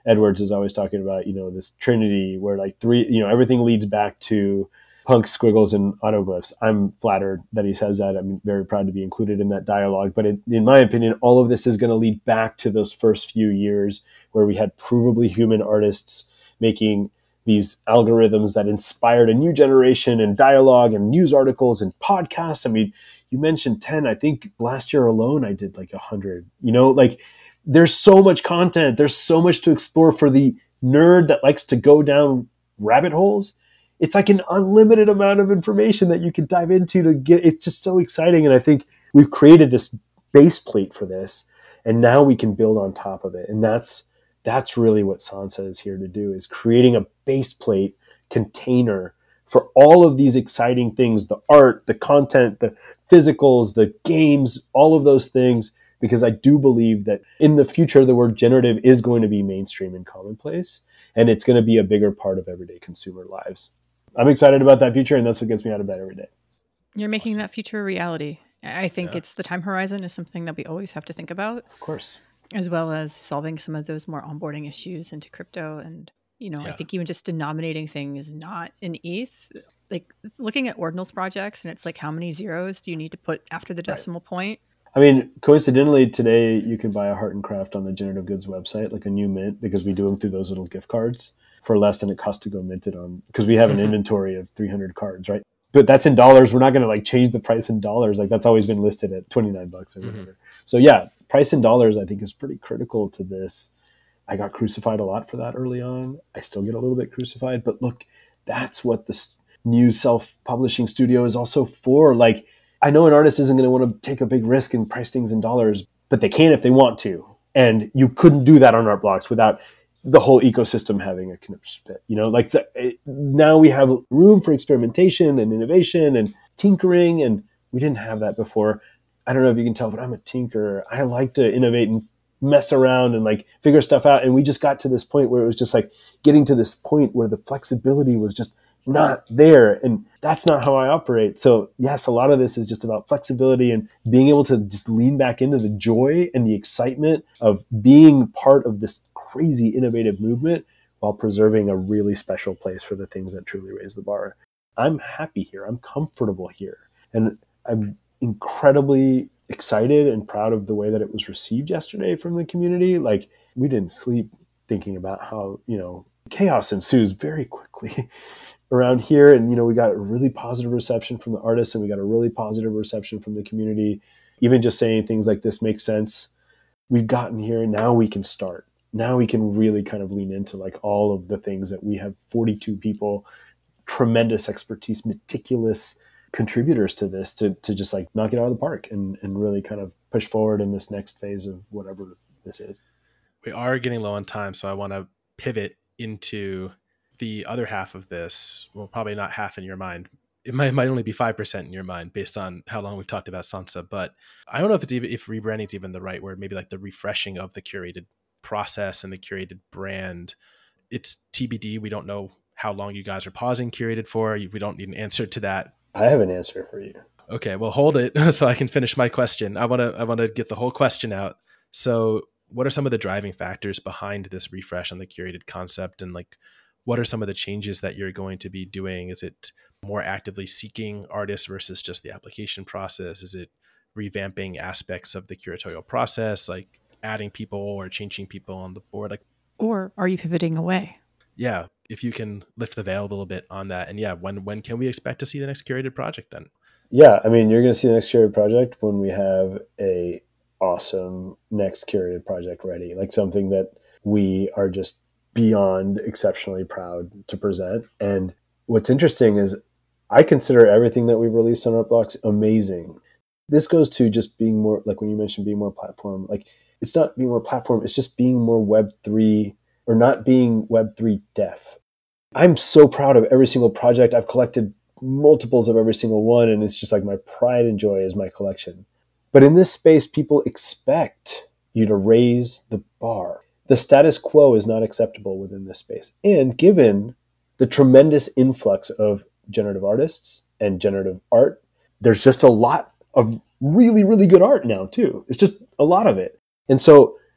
Edwards is always talking about, you know, this trinity where like three, you know, everything leads back to punks, squiggles, and autoglyphs. I'm flattered that he says that. I'm very proud to be included in that dialogue. But it, in my opinion, all of this is going to lead back to those first few years where we had provably human artists making these algorithms that inspired a new generation, and dialogue and news articles and podcasts. I mean, you mentioned ten. I think last year alone, I did like a hundred, you know, like there's so much content. There's so much to explore for the nerd that likes to go down rabbit holes. It's like an unlimited amount of information that you can dive into to get. It's just so exciting. And I think we've created this base plate for this, and now we can build on top of it. And that's, that's really what Sansa is here to do, is creating a base plate container for all of these exciting things, the art, the content, the physicals, the games, all of those things, because I do believe that in the future, the word generative is going to be mainstream and commonplace, and it's going to be a bigger part of everyday consumer lives. I'm excited about that future, and that's what gets me out of bed every day. You're making awesome. That future a reality. I think yeah. it's the time horizon is something that we always have to think about. Of course. As well as solving some of those more onboarding issues into crypto. And, you know, yeah. I think even just denominating things not in E T H, like looking at ordinals projects, and it's like, how many zeros do you need to put after the decimal right. point? I mean, coincidentally, today you can buy a Heart and Craft on the Generative Goods website, like a new mint, because we do them through those little gift cards for less than it costs to go mint it on, because we have an inventory of three hundred cards, right? But that's in dollars. We're not going to like change the price in dollars. Like that's always been listed at twenty-nine bucks or whatever. Mm-hmm. So yeah, price in dollars, I think, is pretty critical to this. I got crucified a lot for that early on. I still get a little bit crucified, but look, that's what this new self-publishing studio is also for. Like, I know an artist isn't going to want to take a big risk and price things in dollars, but they can if they want to. And you couldn't do that on Art Blocks without the whole ecosystem having a conniption bit. You know, like the, it, now we have room for experimentation and innovation and tinkering, and we didn't have that before. I don't know if you can tell, but I'm a tinkerer. I like to innovate and mess around and like figure stuff out. And we just got to this point where it was just like getting to this point where the flexibility was just not there. And that's not how I operate. So yes, a lot of this is just about flexibility and being able to just lean back into the joy and the excitement of being part of this crazy innovative movement while preserving a really special place for the things that truly raise the bar. I'm happy here. I'm comfortable here. And I'm incredibly excited and proud of the way that it was received yesterday from the community. Like, we didn't sleep thinking about how, you know, chaos ensues very quickly around here. And, you know, we got a really positive reception from the artists, and we got a really positive reception from the community. Even just saying things like this makes sense. We've gotten here, and now we can start. Now we can really kind of lean into like all of the things that we have. forty-two people, tremendous expertise, meticulous contributors to this, to to just like knock it out of the park and, and really kind of push forward in this next phase of whatever this is. We are getting low on time, so I want to pivot into the other half of this. Well, probably not half in your mind. It might, might only be five percent in your mind based on how long we've talked about Sansa, but I don't know if it's even, if rebranding is even the right word, maybe like the refreshing of the curated process and the curated brand. It's T B D. We don't know how long you guys are pausing curated for. We don't need an answer to that. I have an answer for you. Okay, well, hold it so I can finish my question. I want to I want to get the whole question out. So what are some of the driving factors behind this refresh on the curated concept? And like, what are some of the changes that you're going to be doing? Is it more actively seeking artists versus just the application process? Is it revamping aspects of the curatorial process, like adding people or changing people on the board? Like, or are you pivoting away? Yeah, if you can lift the veil a little bit on that. And yeah, when when can we expect to see the next curated project then? Yeah, I mean, you're going to see the next curated project when we have a awesome next curated project ready, like something that we are just beyond exceptionally proud to present. And what's interesting is I consider everything that we've released on Art Blocks amazing. This goes to just being more, like when you mentioned being more platform, like it's not being more platform, it's just being more Web three, or not being Web three deaf. I'm so proud of every single project. I've collected multiples of every single one, and it's just like my pride and joy is my collection. But in this space, people expect you to raise the bar. The status quo is not acceptable within this space. And given the tremendous influx of generative artists and generative art, there's just a lot of really, really good art now too. It's just a lot of it. And so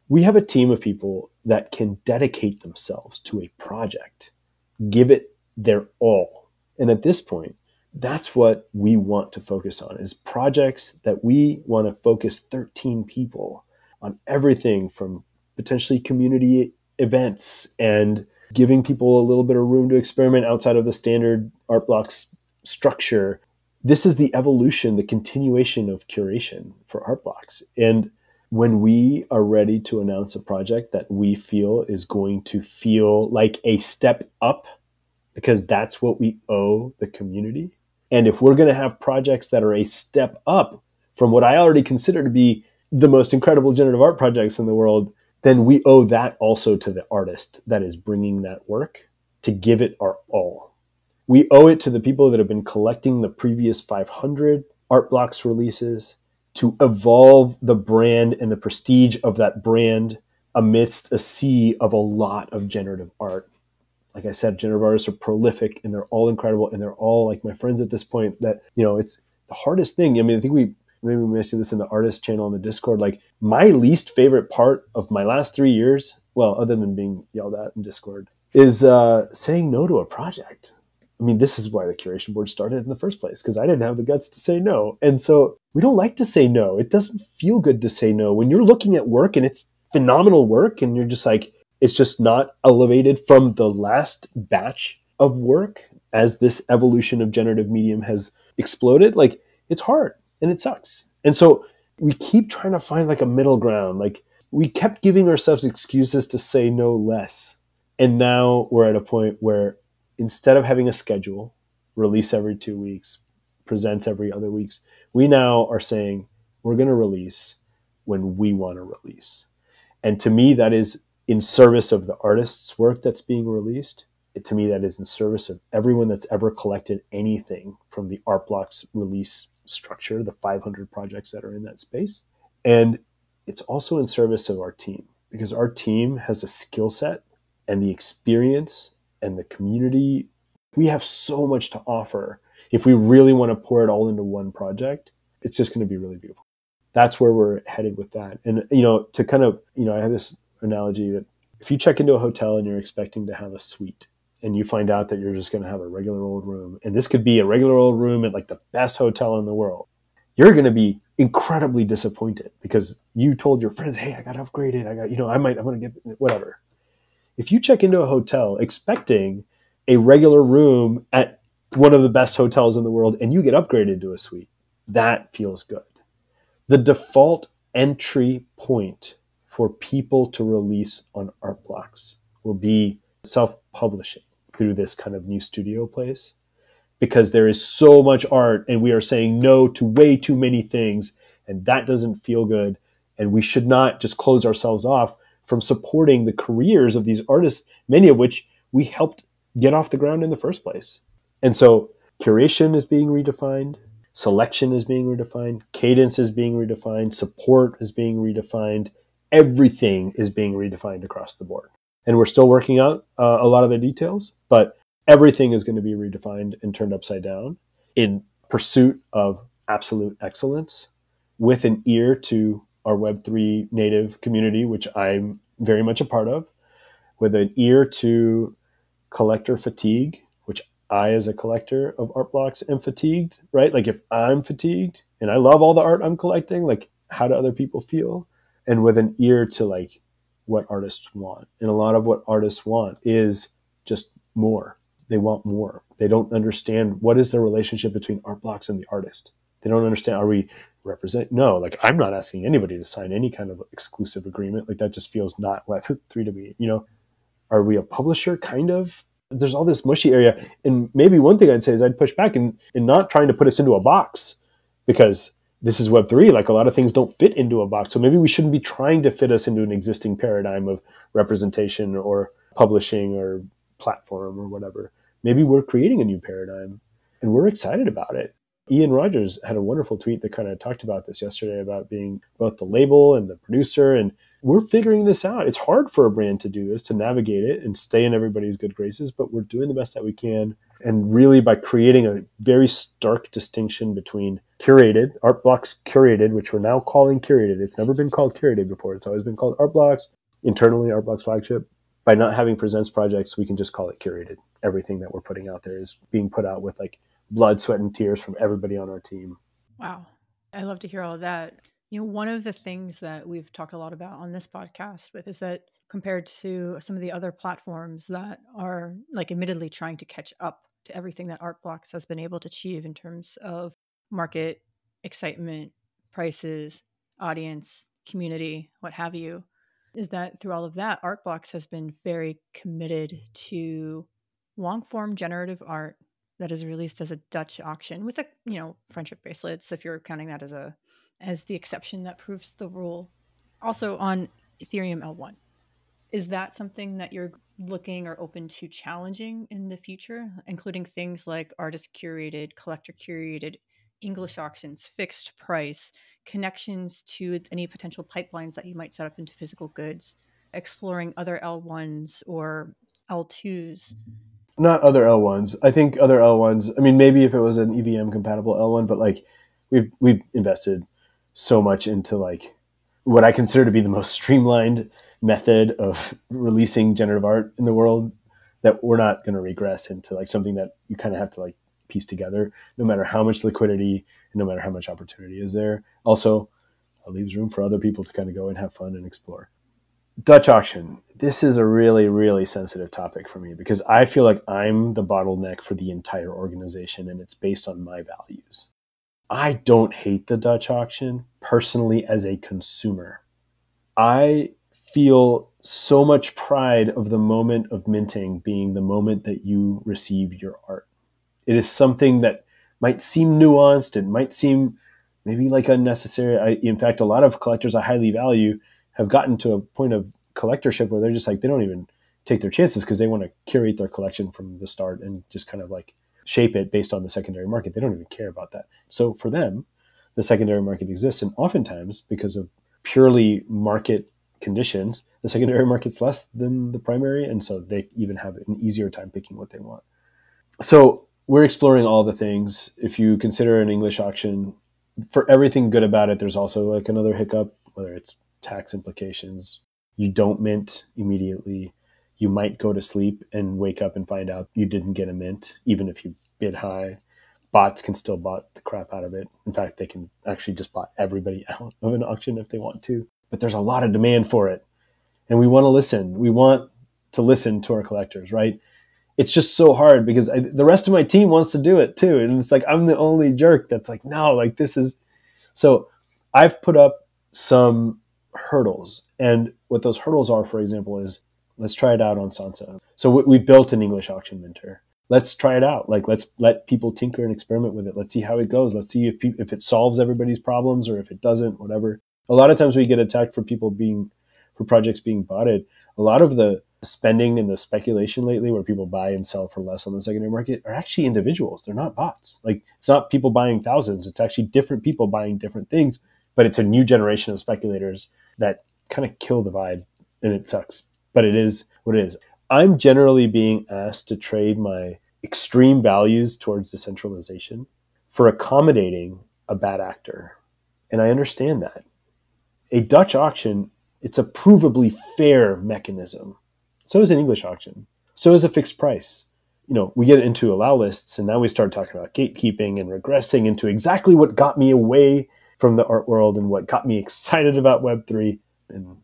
we have a team of people that can dedicate themselves to a project, give it their all. And at this point, that's what we want to focus on, is projects that we want to focus thirteen people on everything from potentially community events and giving people a little bit of room to experiment outside of the standard Artblocks structure. This is the evolution, the continuation of curation for Artblocks. And when we are ready to announce a project that we feel is going to feel like a step up, because that's what we owe the community. And if we're going to have projects that are a step up from what I already consider to be the most incredible generative art projects in the world, then we owe that also to the artist that is bringing that work to give it our all. We owe it to the people that have been collecting the previous five hundred Artblocks releases to evolve the brand and the prestige of that brand amidst a sea of a lot of generative art. Like I said, generative artists are prolific and they're all incredible and they're all like my friends at this point. That, you know, it's the hardest thing. I mean, I think we maybe we mentioned this in the artist channel on the Discord. Like, my least favorite part of my last three years, well, other than being yelled at in Discord, is uh, saying no to a project. I mean, this is why the curation board started in the first place, because I didn't have the guts to say no. And so we don't like to say no. It doesn't feel good to say no. When you're looking at work and it's phenomenal work and you're just like, it's just not elevated from the last batch of work as this evolution of generative medium has exploded, like, it's hard and it sucks. And so we keep trying to find like a middle ground. Like, we kept giving ourselves excuses to say no less. And now we're at a point where instead of having a schedule, release every two weeks, presents every other weeks, we now are saying we're going to release when we want to release. And to me, that is in service of the artist's work that's being released. It, to me, that is in service of everyone that's ever collected anything from the Artblocks release structure, the five hundred projects that are in that space. And it's also in service of our team, because our team has a skill set and the experience and the community. We have so much to offer. If we really want to pour it all into one project, it's just going to be really beautiful. That's where we're headed with that. And, you know, to kind of, you know, I have this analogy that if you check into a hotel and you're expecting to have a suite and you find out that you're just going to have a regular old room, and this could be a regular old room at like the best hotel in the world, you're going to be incredibly disappointed because you told your friends, hey, I got upgraded. I got, you know, I might, I'm going to get whatever. If you check into a hotel expecting a regular room at one of the best hotels in the world and you get upgraded to a suite, that feels good. The default entry point for people to release on Artblocks will be self-publishing through this kind of new studio place, because there is so much art and we are saying no to way too many things, and that doesn't feel good. And we should not just close ourselves off from supporting the careers of these artists, many of which we helped get off the ground in the first place. And so curation is being redefined, selection is being redefined, cadence is being redefined, support is being redefined, everything is being redefined across the board. And we're still working out uh, a lot of the details, but everything is going to be redefined and turned upside down in pursuit of absolute excellence, with an ear to our Web three native community, which I'm very much a part of, with an ear to collector fatigue, which I, as a collector of Artblocks, am fatigued, right? Like, if I'm fatigued and I love all the art I'm collecting, like, how do other people feel? And with an ear to like what artists want. And a lot of what artists want is just more. They want more. They don't understand what is the relationship between Artblocks and the artist. They don't understand, are we represent? No, like, I'm not asking anybody to sign any kind of exclusive agreement. Like, that just feels not Web three to me. You know, are we a publisher? Kind of. There's all this mushy area. And maybe one thing I'd say is I'd push back in, in not trying to put us into a box, because this is Web three. Like, a lot of things don't fit into a box. So maybe we shouldn't be trying to fit us into an existing paradigm of representation or publishing or platform or whatever. Maybe we're creating a new paradigm and we're excited about it. Ian Rogers had a wonderful tweet that kind of talked about this yesterday, about being both the label and the producer. And we're figuring this out. It's hard for a brand to do this, to navigate it and stay in everybody's good graces, but we're doing the best that we can. And really by creating a very stark distinction between curated, Art Blocks curated, which we're now calling curated. It's never been called curated before. It's always been called Art Blocks, internally Art Blocks flagship. By not having presents projects, we can just call it curated. Everything that we're putting out there is being put out with like blood, sweat, and tears from everybody on our team. Wow. I love to hear all of that. You know, one of the things that we've talked a lot about on this podcast with is that compared to some of the other platforms that are like admittedly trying to catch up to everything that Art Blocks has been able to achieve in terms of market, excitement, prices, audience, community, what have you, is that through all of that, Art Blocks has been very committed to long form generative art that is released as a Dutch auction with a, you know, friendship bracelets, if you're counting that as a as the exception that proves the rule. Also on Ethereum L one. Is that something that you're looking or open to challenging in the future, including things like artist curated, collector curated, English auctions, fixed price, connections to any potential pipelines that you might set up into physical goods, exploring other L ones or L twos? Not other L ones. I think other L ones, I mean, maybe if it was an E V M compatible L one, but like we've, we've invested so much into like what I consider to be the most streamlined method of releasing generative art in the world that we're not going to regress into like something that you kind of have to like piece together, no matter how much liquidity and no matter how much opportunity is there. Also, it leaves room for other people to kind of go and have fun and explore. Dutch auction. This is a really, really sensitive topic for me because I feel like I'm the bottleneck for the entire organization and it's based on my values. I don't hate the Dutch auction personally as a consumer. I feel so much pride of the moment of minting being the moment that you receive your art. It is something that might seem nuanced. It might seem maybe like unnecessary. I, in fact, a lot of collectors I highly value have gotten to a point of collectorship where they're just like, they don't even take their chances because they want to curate their collection from the start and just kind of like shape it based on the secondary market. They don't even care about that. So for them, the secondary market exists. And oftentimes, because of purely market conditions, the secondary market's less than the primary. And so they even have an easier time picking what they want. So we're exploring all the things. If you consider an English auction, for everything good about it, there's also like another hiccup, whether it's tax implications. You don't mint immediately. You might go to sleep and wake up and find out you didn't get a mint, even if you bid high. Bots can still bot the crap out of it. In fact, they can actually just bot everybody out of an auction if they want to. But there's a lot of demand for it. And we want to listen. We want to listen to our collectors, right? It's just so hard because I, the rest of my team wants to do it too. And it's like, I'm the only jerk that's like, no, like this is. So I've put up some hurdles. And what those hurdles are, for example, is let's try it out on Sansa. So we, we built an English auction minter. Let's try it out. Like, let's let people tinker and experiment with it. Let's see how it goes. Let's see if pe- if it solves everybody's problems or if it doesn't, whatever. A lot of times we get attacked for people being, for projects being botted. A lot of the spending and the speculation lately where people buy and sell for less on the secondary market are actually individuals. They're not bots. Like, it's not people buying thousands. It's actually different people buying different things, but it's a new generation of speculators that kind of kill the vibe, and it sucks. But it is what it is. I'm generally being asked to trade my extreme values towards decentralization for accommodating a bad actor. And I understand that. A Dutch auction, it's a provably fair mechanism. So is an English auction. So is a fixed price. You know, we get into allow lists, and now we start talking about gatekeeping and regressing into exactly what got me away from the art world and what got me excited about Web three. And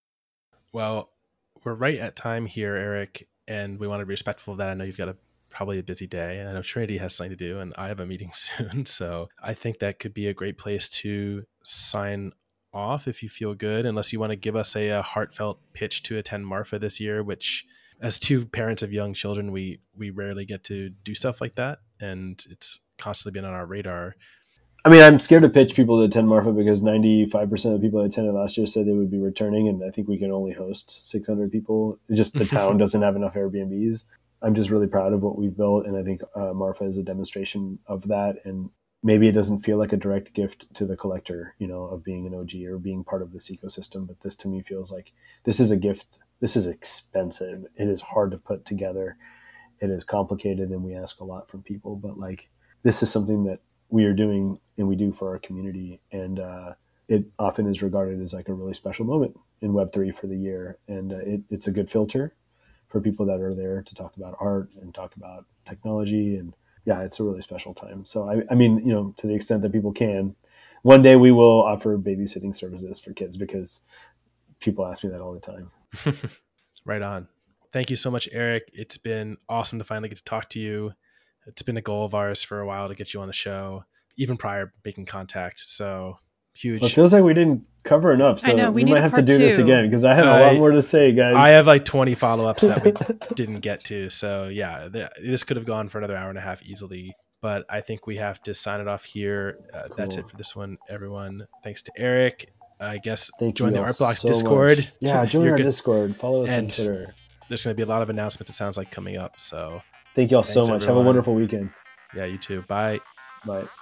well, we're right at time here, Eric, and we want to be respectful of that. I know you've got a probably a busy day, and I know Trinity has something to do, and I have a meeting soon. So I think that could be a great place to sign off if you feel good, unless you want to give us a, a heartfelt pitch to attend Marfa this year, which as two parents of young children, we we rarely get to do stuff like that, and it's constantly been on our radar. I mean, I'm scared to pitch people to attend Marfa because ninety-five percent of the people that attended last year said they would be returning, and I think we can only host six hundred people. Just the town doesn't have enough Airbnbs. I'm just really proud of what we've built, and I think uh, Marfa is a demonstration of that. And maybe it doesn't feel like a direct gift to the collector, you know, of being an O G or being part of this ecosystem. But this to me feels like this is a gift. This is expensive. It is hard to put together. It is complicated, and we ask a lot from people. But like, this is something that we are doing and we do for our community. And uh, it often is regarded as like a really special moment in Web three for the year. And uh, it, it's a good filter for people that are there to talk about art and talk about technology. And yeah, it's a really special time. So, I, I mean, you know, to the extent that people can, one day we will offer babysitting services for kids because people ask me that all the time. Right on. Thank you so much, Eric. It's been awesome to finally get to talk to you. It's been a goal of ours for a while to get you on the show, even prior making contact. So huge. Well, it feels like we didn't cover enough. So I know, we, we need might a have to part do this two. again because I have a I- lot more to say, guys. I have like twenty follow-ups that we didn't get to. So yeah, th- this could have gone for another hour and a half easily, but I think we have to sign it off here. Uh, That's Cool. it for this one, everyone. Thanks to Eric. I guess Thank join you the all Art Blocks so Discord. much. Yeah, join You're our good. Discord. Follow us on And- Twitter. There's going to be a lot of announcements, it sounds like, coming up. So Thank you all so Thanks, much. Have everyone. a wonderful weekend. yeah, you too. Bye. Bye.